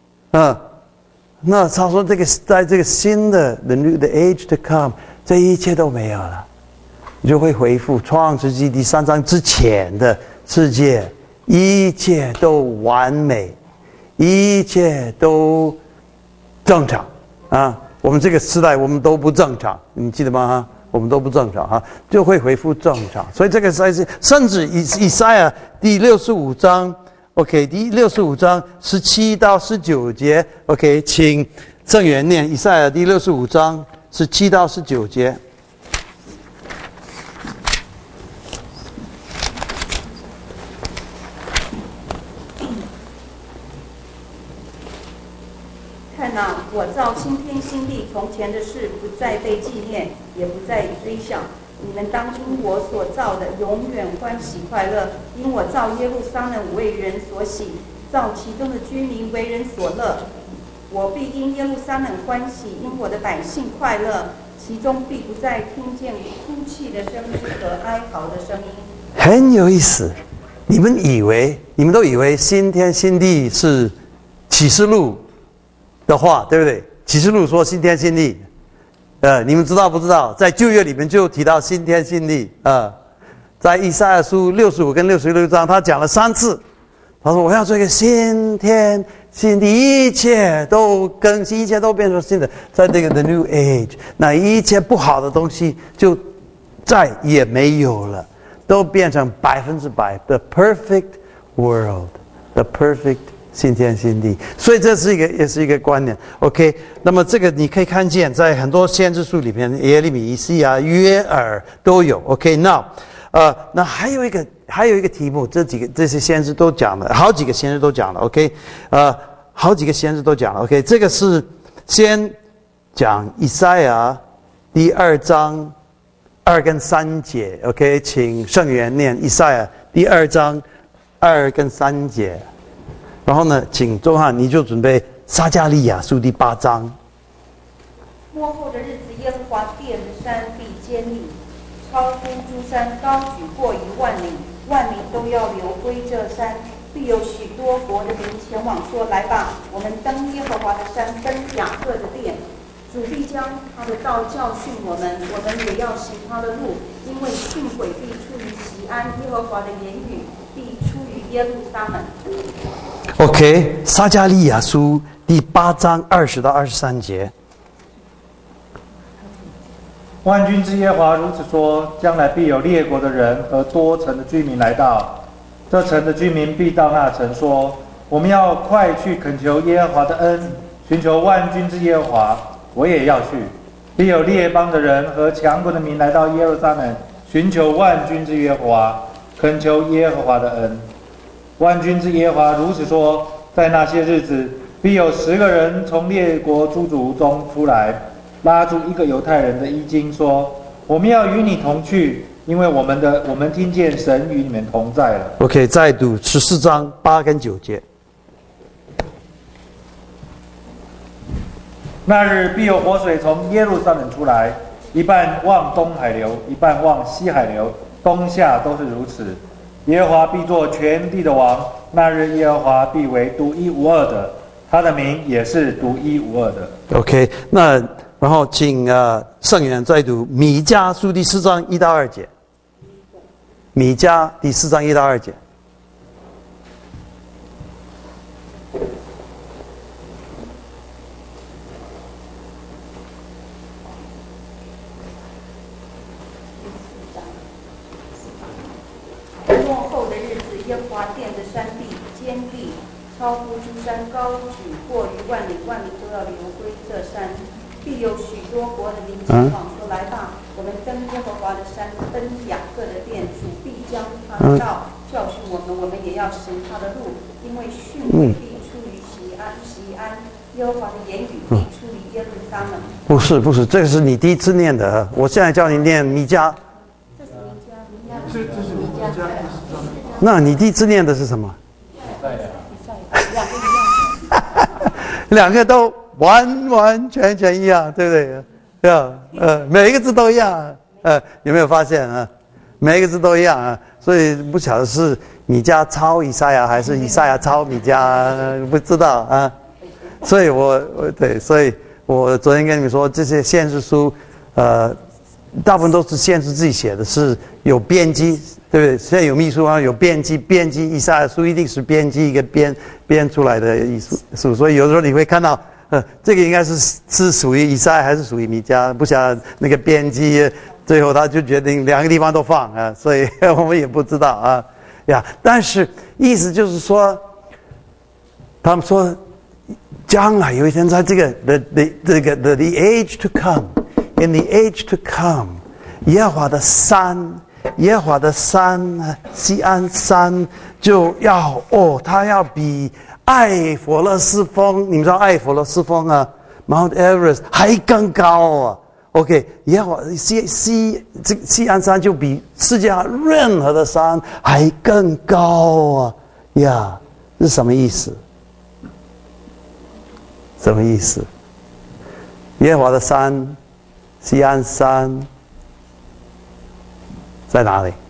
[SPEAKER 1] 那他说在这个新的 the age to come， 这一切都没有了，你就会恢复创世纪第3章之前的世界，一切都完美，一切都正常啊！我们这个时代我们都不正常，你记得吗？我们都不正常啊，就会恢复正常。所以这个才是，甚至以赛亚第65章 ，OK， 第65章17到19节 ，OK， 请郑源念以赛亚第65章17到19节。
[SPEAKER 3] 看哪，我造新天新地，从前的事不再被纪念，也不再追想。你们当因我所造的永远欢喜快乐，因我造耶路撒冷为人所喜，造其中的居民为人所乐。我必因耶路撒冷欢喜，因我的百姓快乐，其中必不再听见哭泣的声音和哀嚎的声音。
[SPEAKER 1] 很有意思，你们都以为新天新地是启示录的话，对不对？启示录说新天新地，你们知道不知道？在旧约里面就提到新天新地在以赛亚书65跟66章，他讲了3次。他说我要做一个新天新地，一切都更新，一切都变成新的，在这个 the new age， 那一切不好的东西就再也没有了，都变成100%， the perfect world， the perfect新天新地。所以这是也是一个观念 OK。 那么这个你可以看见在很多先知书里面，耶利米、以西呀、约珥都有 OK。 那还有一个题目，这些先知都讲了，好几个先知都讲了 OK。 好几个先知都讲了 OK。 这个是先讲以赛亚第2章2跟3节 OK。 请圣元念以赛亚第2章2跟3节，然后呢请周汉你就准备撒迦利亚书第8章。
[SPEAKER 3] 末后的日子，耶和华殿的山必坚立，超乎诸山，高举过10000里，万民都要流归这山。必有许多国的民前往说：来吧，我们登耶和华的山，登雅各的殿。 主必将他的道教训我们，我们也要行他的路，因为训诲必出于锡安，耶和华的言语必出于耶路撒冷。
[SPEAKER 1] OK， 撒迦利亚书第8章20到23节。
[SPEAKER 2] 万军之耶和华如此说：将来必有列国的人和多城的居民来到，这城的居民必到那城说：我们要快去恳求耶和华的恩，寻求万军之耶和华。我也要去。必有列邦的人和强国的民来到耶路撒冷，寻求万军之耶和华，恳求耶和华的恩。万军之耶和华如此说：在那些日子，必有10个人从列国诸族中出来，拉住一个犹太人的衣襟，说：我们要与你同去，因为我们听见神与你们同在了。
[SPEAKER 1] OK， 再读14章8跟9节。
[SPEAKER 2] 那日必有活水从耶路撒冷出来，一半往东海流，一半往西海流，冬夏都是如此。耶和华必作全地的王，那日耶和华必为独一无二的，他的名也是独一无二的。
[SPEAKER 1] OK， 那然后请圣言再读米迦书第4章1到2节。米迦第4章1到2节。
[SPEAKER 3] 末后的日子，耶和华殿的山地坚立，超乎诸山，高举过于万里，万里都要流归这山。必有许多国的民前往说：来吧，我们登耶和华的山，登雅各的殿。主必将他的道教训我们，我们也要行他的路，因为训诲必出于锡安，耶和华的言语必出于耶路撒冷。
[SPEAKER 1] 不是，这个是你第一次念的。我现在叫你念米迦。
[SPEAKER 3] 这是弥迦，
[SPEAKER 1] 那你第一次念的是什么？两个都完全一样，对不对？对吧？每一个字都一样。有没有发现啊？每一个字都一样啊，所以不晓得是米迦抄以赛亚还是以赛亚抄米迦，不知道啊。所以所以我昨天跟你们说，这些先知书，大部分都是先知自己写的，是有编辑，对不对？现在有秘书啊，有编辑以赛亚书一定是编辑一个编出来的书，所以有的时候你会看到，这个应该是属于以赛亚还是属于米迦，不晓得那个编辑最后他就决定两个地方都放啊，所以我们也不知道啊呀。但是意思就是说，他们说将来有一天在这个 the age to come。In the age to come， 耶和华的山，锡安山就要它要比艾佛勒斯峰，你们知道艾佛勒斯峰啊 ，Mount Everest 还更高啊。OK， 耶和华锡安山就比世界上任何的山还更高啊呀，是什么意思？什么意思？耶和华的山。锡安山在哪里？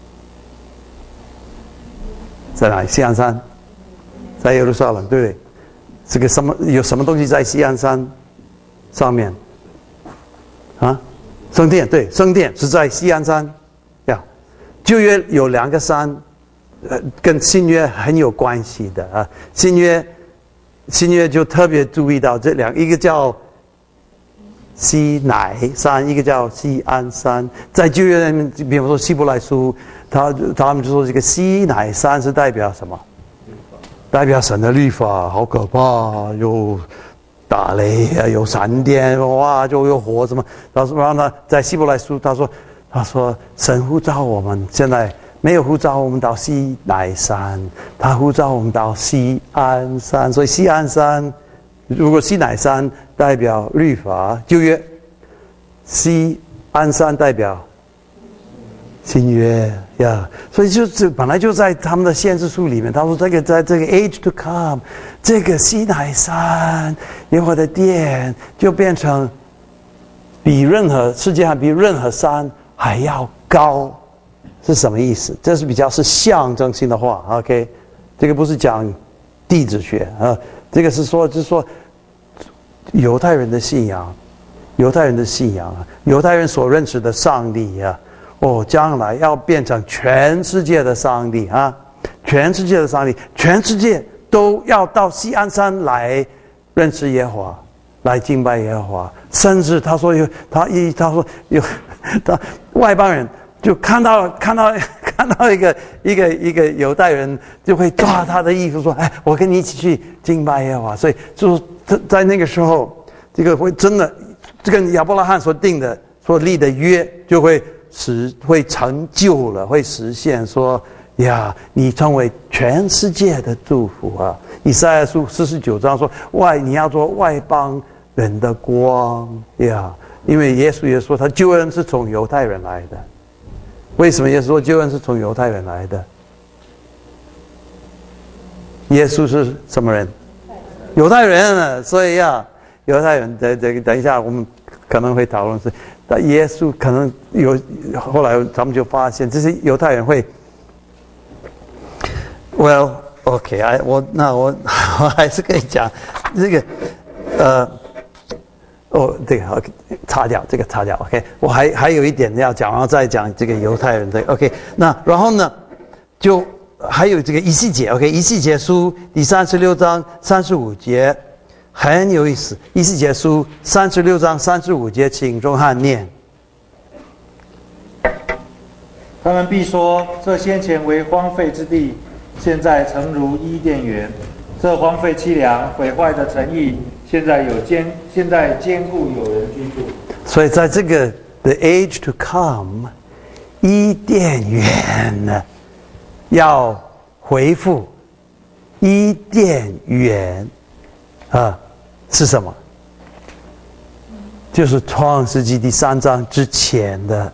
[SPEAKER 1] 在哪里？锡安山在耶路撒冷，对不对？这个有什么东西在锡安山上面？啊，圣殿，对，圣殿是在锡安山呀。旧约有2个山，跟新约很有关系的啊。新约就特别注意到这两个，一个叫西乃山，一个叫锡安山。在旧约里面，比方说希伯来书，他们就说这个西乃山是代表什么？代表神的律法，好可怕，有打雷啊，有闪电，哇，就有火什么。然后呢，在希伯来书他说神呼召我们，现在没有呼召我们到西乃山，他呼召我们到锡安山。所以锡安山，如果西乃山代表律法旧约，锡安山代表新约呀，所以就本来就在他们的先知书里面，他说在这个 age to come， 这个西乃山耶和华的殿就变成世界上比任何山还要高，是什么意思？这是比较是象征性的话 ，OK， 这个不是讲地质学啊，这个是说就是说犹太人的信仰犹太人的信仰啊，犹太人所认识的上帝啊，将来要变成全世界的上帝啊，全世界的上帝，全世界都要到锡安山来认识耶和华，来敬拜耶和华。甚至他说他外邦人就看到一个犹太人，就会抓他的衣服说：“哎，我跟你一起去敬拜耶和华。”所以就是在那个时候，这个会真的，这个亚伯拉罕所立的约就会成就了，会实现。说呀，你成为全世界的祝福啊！以赛亚书49章说：“你要做外邦人的光呀！”因为耶稣也说，他救恩是从犹太人来的。为什么耶稣说救恩是从犹太人来的？耶稣是什么人？犹太人啊！所以犹太人等一下我们可能会讨论是，但耶稣可能后来他们就发现这些犹太人会 ，Well OK， 我还是可以讲这个这个 OK， 擦掉 OK， 我还有一点要讲，然后再讲这个犹太人的 OK。那然后呢，就还有这个以西结 OK， 以西结书第36章35节很有意思。以西结书36章35节，请钟汉念。
[SPEAKER 2] 他们必说：这先前为荒废之地，现在诚如伊甸园。这荒废凄凉、毁坏的城邑，现在坚固有人居住。
[SPEAKER 1] 所以在这个 The age to come， 伊甸园呢要恢复。伊甸园是什么？就是创世纪第3章之前的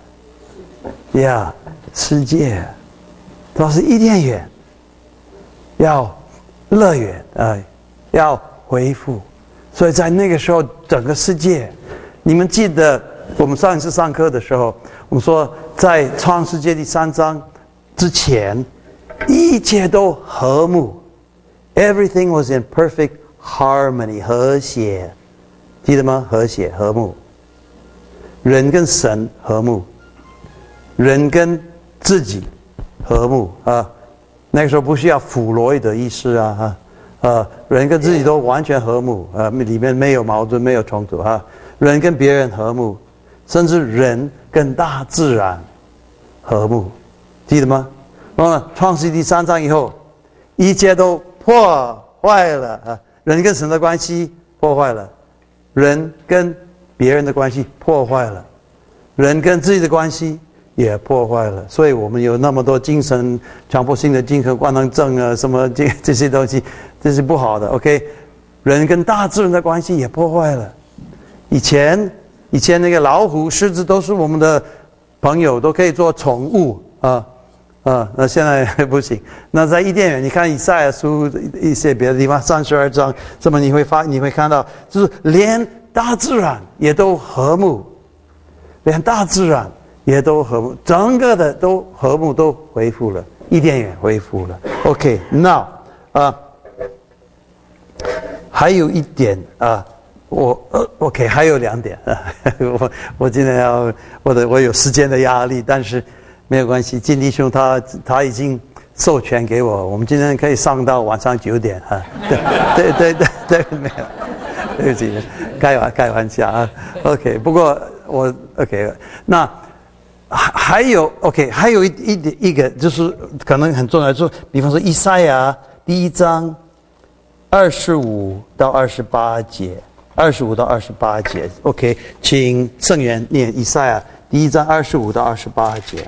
[SPEAKER 1] 世界，都是伊甸园，要乐园要恢复。所以在那个时候，整个世界，你们记得我们上一次上课的时候，我们说在创世纪第3章之前，一切都和睦 ，everything was in perfect harmony， 和谐，记得吗？和谐和睦，人跟神和睦，人跟自己和睦啊。那个时候不需要弗洛伊德医师人跟自己都完全和睦里面没有矛盾，没有冲突人跟别人和睦，甚至人跟大自然和睦，记得吗？然后呢，创世第3章以后，一切都破坏了人跟神的关系破坏了，人跟别人的关系破坏了，人跟自己的关系也破坏了。所以我们有那么多强迫性的精神官能症什么这些东西，这是不好的 OK。 人跟大自然的关系也破坏了。以前那个老虎狮子都是我们的朋友，都可以做宠物那现在不行。那在伊甸园，你看以赛亚书一些别的地方32章，这么你会看到，就是连大自然也都和睦，连大自然也都和睦，整个的都和睦，都恢复了，伊甸园恢复了。OK， now还有一点OK， 还有2点我今天我有时间的压力，但是没有关系。金弟兄他已经授权给我们今天可以上到晚上9点对，没有，对不起，开玩笑OK， 不过我 OK， 那还有 OK， 还有一个就是可能很重要，就是比方说以赛亚第1章25到28节，25到28节 OK， 请圣元念以赛亚第1章25到28节。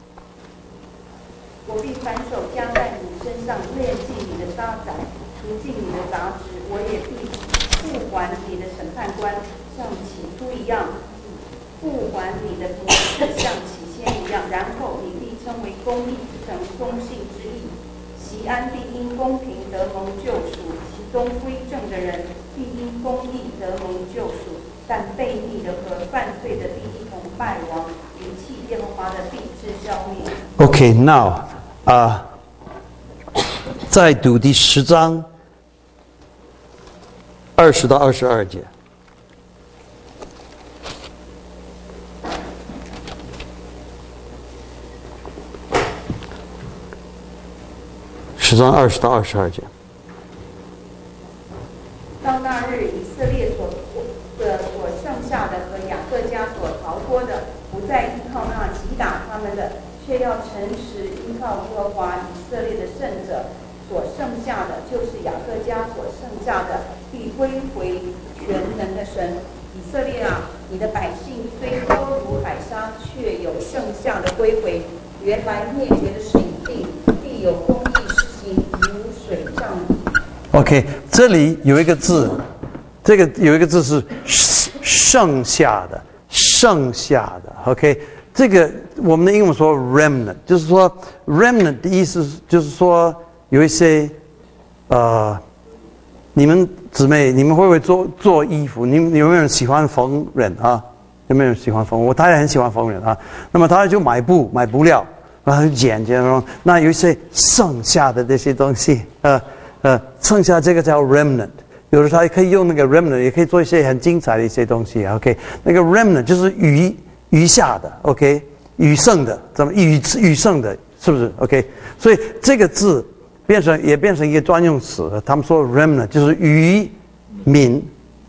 [SPEAKER 3] 我必反手加在你身上，炼尽你的沙载，除尽你的杂质。我也必复还你的审判官，像起初一样；复还你的主事，像起先一样。然后你必称为公义之城，忠信之地。锡安必因公平得蒙救赎，其中归正的人必因公义得蒙救赎。但悖逆的和犯罪的必一同败亡，离弃耶和华的必致消灭。
[SPEAKER 1] OK， now再读第10章20到22节。 10章20到22节。
[SPEAKER 3] 到那日，以色列所剩下的和雅各家所逃脱的，不再依靠那击打他们的，却要诚实依靠耶和华以色列的圣者。所剩下的，就是雅各家所剩下的，必归回全能的神。以色列啊，你的百姓虽多如海沙，却有剩下的归回。原来灭绝的是一定，必有公义施行，如水涨底。
[SPEAKER 1] OK， 这里有一个字，这个有一个字是剩下的，剩下的。OK， 这个我们的英文说 remnant， 就是说 remnant 的意思就是说有一些你们姊妹，你们会不会做衣服？你们有没有人喜欢缝纫啊？有没有人喜欢缝？我太太很喜欢缝纫啊。那么她就买布料，然后剪，那有一些剩下的这些东西，剩下这个叫 remnant。有的时候可以用那个 remnant， 也可以做一些很精彩的一些东西。OK， 那个 remnant 就是余下的 ，OK， 余剩的，怎么余剩的，是不是 ？OK， 所以这个字也变成一个专用词。他们说 remnant 就是余民，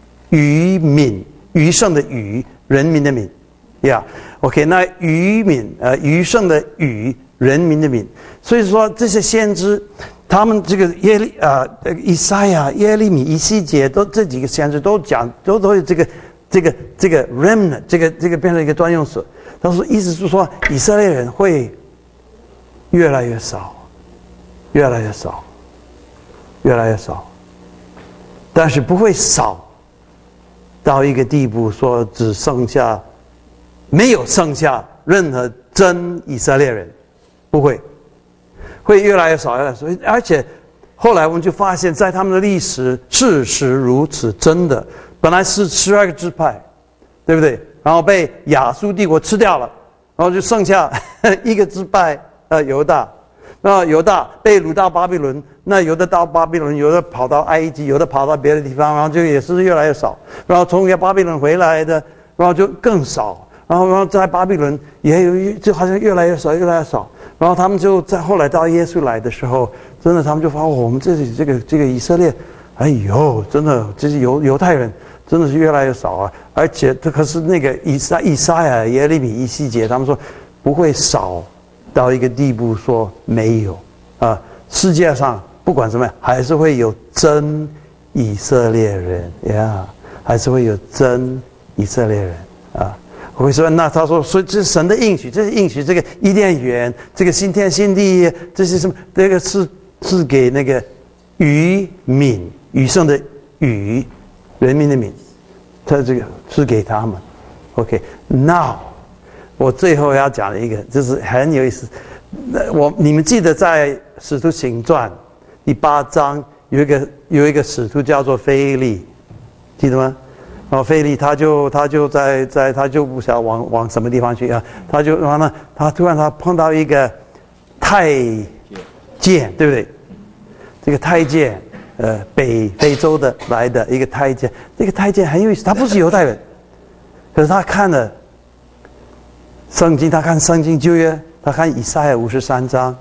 [SPEAKER 1] 余剩的余，人民的民，呀、yeah ，OK， 那余剩的余，人民的民。所以说这些先知。他们这个以赛亚、耶利米、以西结都这几个先知都讲都有这个 remnant 这个变成一个专用词。他说意思是说以色列人会越来越少，越来越少，越来越少，但是不会少到一个地步说只剩下没有剩下任何真以色列人，不会。会越来越少，越来越少，而且后来我们就发现，在他们的历史事实如此，真的，本来是12个支派，对不对？然后被亚述帝国吃掉了，然后就剩下一个支派，犹大，那犹大被掳到巴比伦，那有的到巴比伦，有的跑到埃及，有的跑到别的地方，然后就也是越来越少，然后从巴比伦回来的，然后就更少，然后在巴比伦也有，就好像越来越少，越来越少。然后他们就在后来到耶稣来的时候，真的他们就发我们这里这个以色列，哎呦，真的这些犹太人真的是越来越少啊！而且可是那个以赛亚、耶利米、以西结，他们说不会少到一个地步，说没有啊。世界上不管什么，还是会有真以色列人呀，还是会有真以色列人啊。我会说，那他说，所以这是神的应许，这是应许，这个伊甸园，这个新天新地，这是什么？这个是给那个余剩的余，人民的民，他这个是给他们。OK，now， 我最后要讲的一个，就是很有意思。你们记得在《使徒行传》第8章有一个使徒叫做腓利，记得吗？然后腓利他就不晓得往什么地方去啊，他突然碰到一个太监，对不对？这个太监非洲的来的一个太监，这个太监很有意思，他不是犹太人，可是他看了圣经，他看圣经旧约，他看以赛亚53章，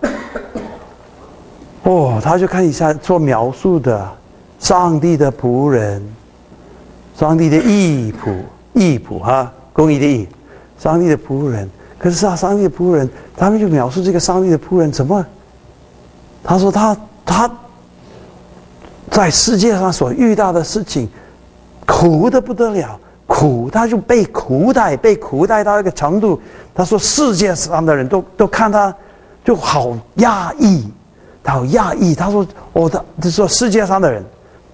[SPEAKER 1] 他就看以赛亚做描述的上帝的仆人。上帝的义仆哈，公义的义，上帝的仆人。可是上帝的仆人，他们就描述这个上帝的仆人怎么？他说他在世界上所遇到的事情，苦得不得了，他就被苦待到一个程度。他说世界上的人都看他就好压抑。他说就说世界上的人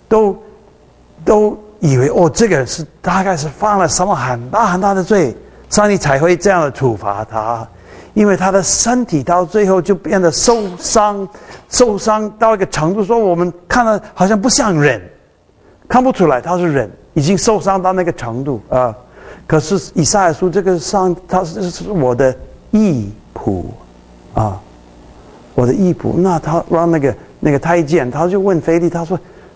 [SPEAKER 1] 都以为这个人是大概是犯了什么很大很大的罪，上帝才会这样的处罚他，因为他的身体到最后就变得受伤到一个程度，说我们看了好像不像人，看不出来他是人，已经受伤到那个程度啊。可是以赛亚书这个他是我的义仆啊，我的义仆。那他让那个太监，他就问腓利，他说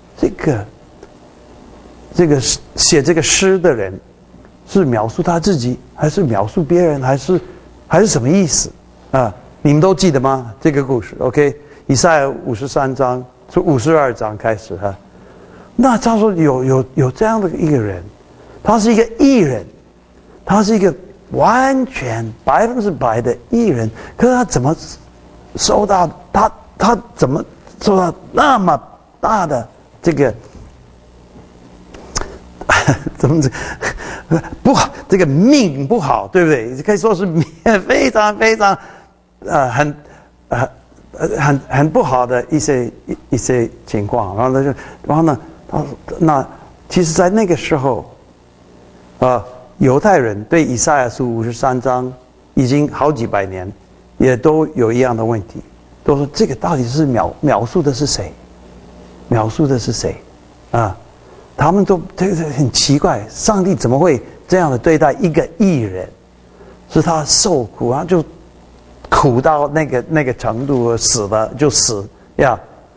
[SPEAKER 1] 这个写这个诗的人是描述他自己，还是描述别人，还是什么意思啊？你们都记得吗？这个故事 ，OK？ 以赛亚53章，从52章开始哈。那他说有这样的一个人，他是一个义人，他是一个完全100%的义人，可是他怎么受到他怎么受到那么大的这个怎么不好？这个命不好，对不对？可以说是非常非常很不好的一些情况。然后呢，那其实，在那个时候，犹太人对以赛亚书53章已经好几百年，也都有一样的问题，都说这个到底是描述的是谁？描述的是谁？啊？他们都这个很奇怪，上帝怎么会这样的对待一个义人？是他受苦啊，就苦到那个程度，死了就死呀。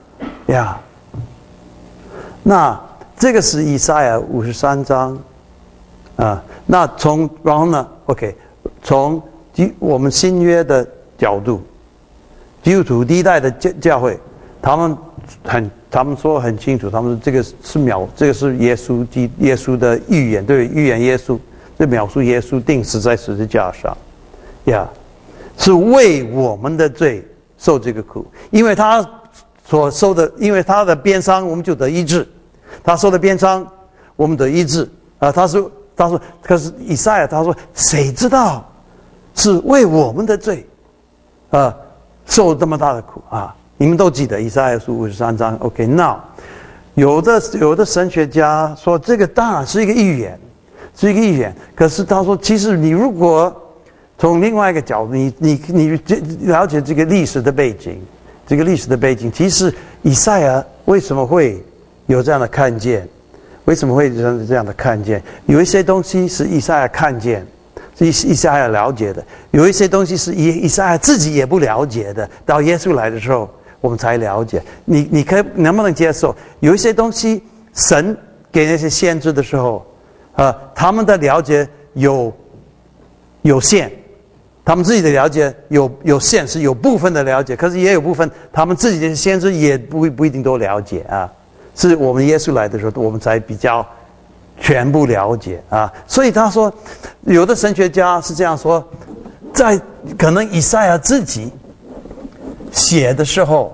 [SPEAKER 1] 那这个是以赛亚53章啊。那然后呢 ？OK， 从我们新约的角度，基督徒第一代的教会，他们说很清楚，他们说这个是耶稣的预言，对，预言耶稣，这描述耶稣钉死在十字架上，是为我们的罪受这个苦，因为他所受的，因为他的鞭伤，我们就得医治；他受的鞭伤，我们得医治。他说，可是以赛亚他说，谁知道是为我们的罪，受这么大的苦啊？你们都记得以赛亚书53章 ，OK？ Now， 有的神学家说，这个当然是一个预言，是一个预言。可是他说，其实你如果从另外一个角度，你了解这个历史的背景，其实以赛亚为什么会有这样的看见？为什么会有这样的看见？有一些东西是以赛亚看见，是以赛亚了解的；有一些东西是以赛亚自己也不了解的。到耶稣来的时候，我们才了解。你能不能接受？有一些东西，神给那些先知的时候，他们的了解有限。他们自己的了解有限，是有部分的了解，可是也有部分他们自己的先知也不一定都了解啊。是我们耶稣来的时候，我们才比较全部了解啊。所以他说，有的神学家是这样说，在可能以赛亚自己写的时候，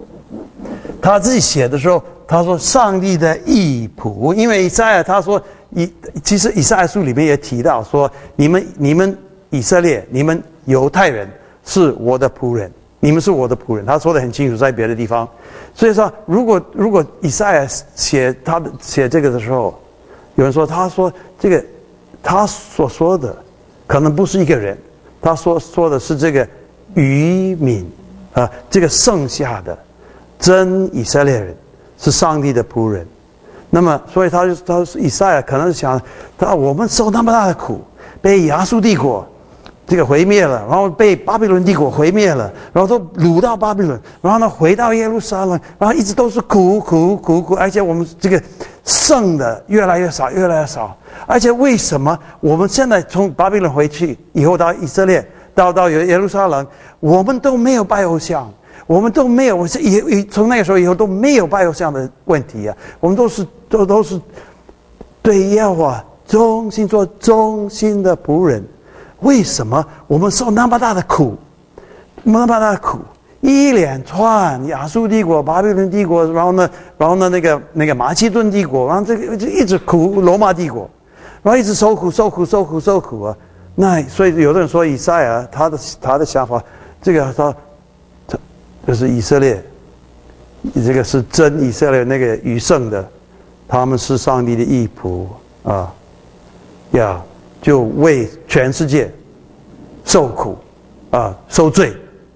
[SPEAKER 1] 他说上帝的义仆，因为以赛亚他说其实以赛亚书里面也提到说，你们以色列，你们犹太人是我的仆人，你们是我的仆人。他说得很清楚，在别的地方。所以说，如果以赛亚写这个的时候，有人说他说这个他所说的可能不是一个人，他说的是这个渔民这个剩下的真以色列人是上帝的仆人。那么，所以他以赛亚可能想，我们受那么大的苦，被亚述帝国这个毁灭了，然后被巴比伦帝国毁灭了，然后都掳到巴比伦，然后呢回到耶路撒冷，然后一直都是苦，而且我们这个剩的越来越少，而且为什么我们现在从巴比伦回去以后到以色列，到耶路撒冷，我们都没有拜偶像，我们都没有，从那个时候以后都没有拜偶像的问题啊，我们都是对耶和华忠心做忠心的仆人。为什么我们受那么大的苦？一连串亚述帝国、巴比伦帝国，然后呢那个马其顿帝国，然后这个就一直苦，罗马帝国，然后一直受苦啊。那所以有的人说以赛亚他的想法，这个他就是以色列，这个是真以色列那个余剩的，他们是上帝的义仆啊就为全世界受苦受罪。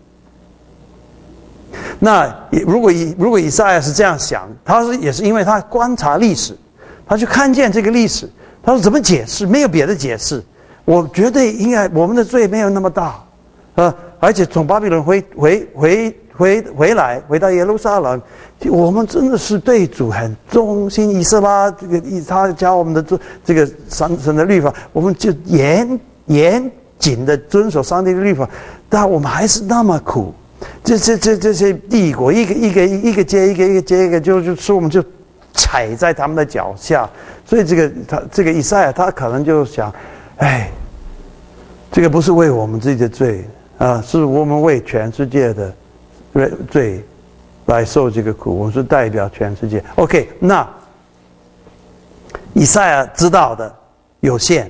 [SPEAKER 1] 那如果以赛亚是这样想，也是因为他观察历史，他去看见这个历史，他说怎么解释？没有别的解释。我觉得应该我们的罪没有那么大而且从巴比伦回来，回到耶路撒冷，我们真的是对主很忠心。以色拉他教我们的这个神的律法，我们就严谨的遵守上帝的律法，但我们还是那么苦。 这些帝国一个接一个，就是我们就踩在他们的脚下。所以这个以赛亚他可能就想，哎，这个不是为我们自己的罪啊，是我们为全世界的罪来受这个苦，我们是代表全世界。OK， 那以赛亚知道的有限，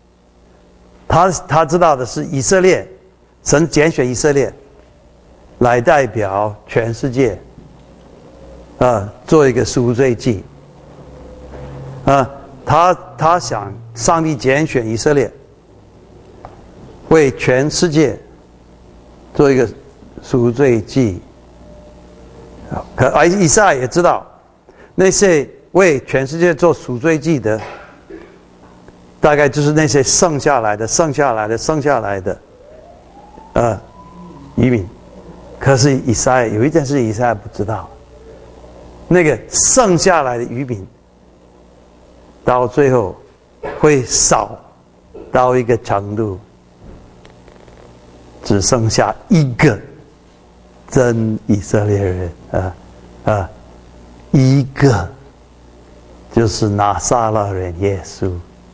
[SPEAKER 1] 他知道的是以色列，神拣选以色列来代表全世界，做一个赎罪祭，他想上帝拣选以色列，为全世界做一个赎罪祭。可以赛亚也知道，那些为全世界做赎罪祭的，大概就是那些剩下来的渔民。可是以赛亚有一件事，以赛亚不知道，那个剩下来的渔民，到最后会少到一个程度，只剩下一个真以色列人，一个就是拿撒勒人耶稣，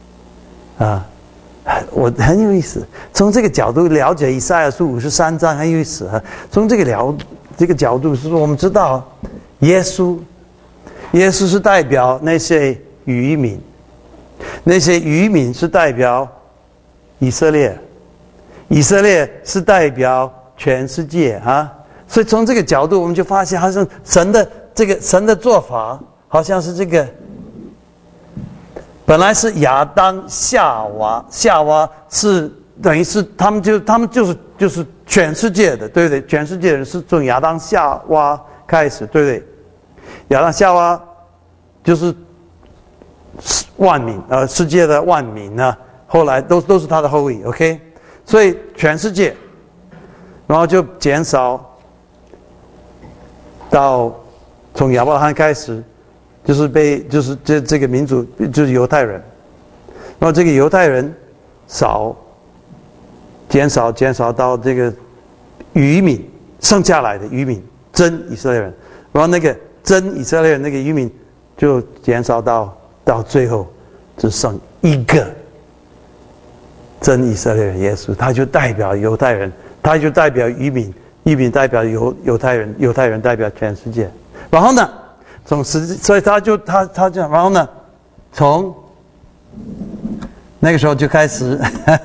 [SPEAKER 1] 我很有意思。从这个角度了解以赛亚书53章很有意思啊。从这个角度是说，我们知道耶稣是代表那些渔民，那些渔民是代表以色列，以色列是代表全世界啊。所以从这个角度，我们就发现，好像神的做法，好像是这个，本来是亚当夏娃是等于是他们就是全世界的，对不对？全世界的人是从亚当夏娃开始，对不对？亚当夏娃就是万民，世界的万民呢，后来都是他的后裔 ，OK？ 所以全世界，然后就减少。到从亚伯拉罕开始，就是这个民族就是犹太人，然后这个犹太人减少到这个渔民，剩下来的渔民真以色列人，然后那个真以色列人那个渔民就减少到最后只剩一个真以色列人耶稣，他就代表犹太人，他就代表渔民。渔民代表犹太人，犹太人代表全世界。然后呢，所以他这样，然后呢，从那个时候就开始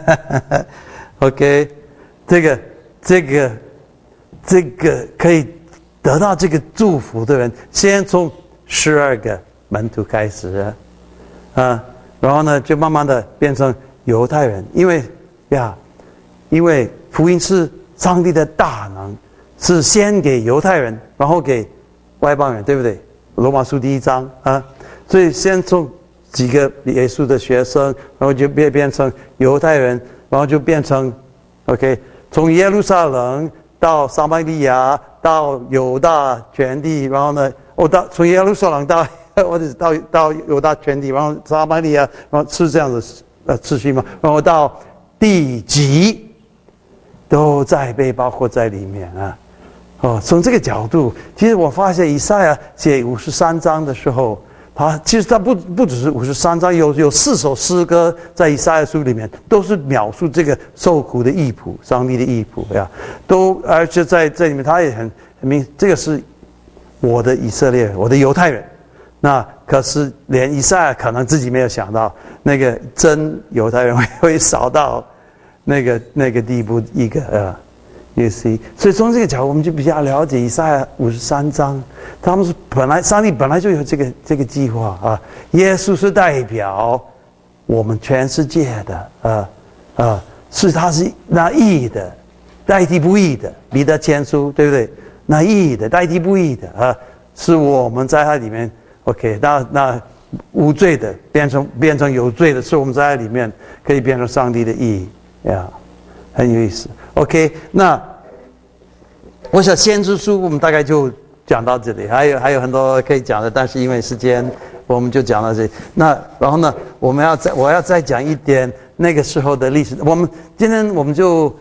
[SPEAKER 1] ，OK， 这个可以得到这个祝福的人，先从12个门徒开始，然后呢，就慢慢的变成犹太人，因为福音是上帝的大能，是先给犹太人，然后给外邦人，对不对？罗马书第1章啊，所以先从几个耶稣的学生，然后就变成犹太人，然后就变成 OK， 从耶路撒冷到撒玛利亚，到犹大全地，然后呢，从耶路撒冷到犹大全地，然后撒玛利亚，然后是这样的次序嘛，然后到地极。都在被包括在里面啊！从这个角度，其实我发现以赛亚写53章的时候，其实他不只是53章，有4首诗歌在以赛亚书里面，都是描述这个受苦的义仆，上帝的义仆呀，而且在这里面他也很明，这个是我的以色列人，我的犹太人。那可是连以赛亚可能自己没有想到，那个真犹太人会少到。那个地步一个you see， 所以从这个角度我们就比较了解以赛亚53章，他们是上帝本来就有这个计划啊，耶稣是代表我们全世界的他是那义的代替不义的，彼得前书对不对？那义的代替不义的是我们在它里面 OK， 那无罪的变成有罪的，是我们在它里面可以变成上帝的义。很有意思。OK， 那我想先知书我们大概就讲到这里，还有很多可以讲的，但是因为时间，我们就讲到这里。那然后呢，我要再讲一点那个时候的历史。今天我们就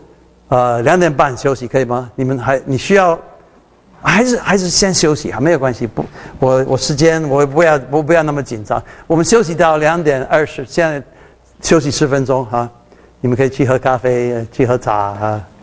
[SPEAKER 1] 2点半休息可以吗？你需要还是先休息啊？没有关系，我时间我不要那么紧张。我们休息到2点20，现在休息10分钟啊，你们可以去喝咖啡，去喝茶啊。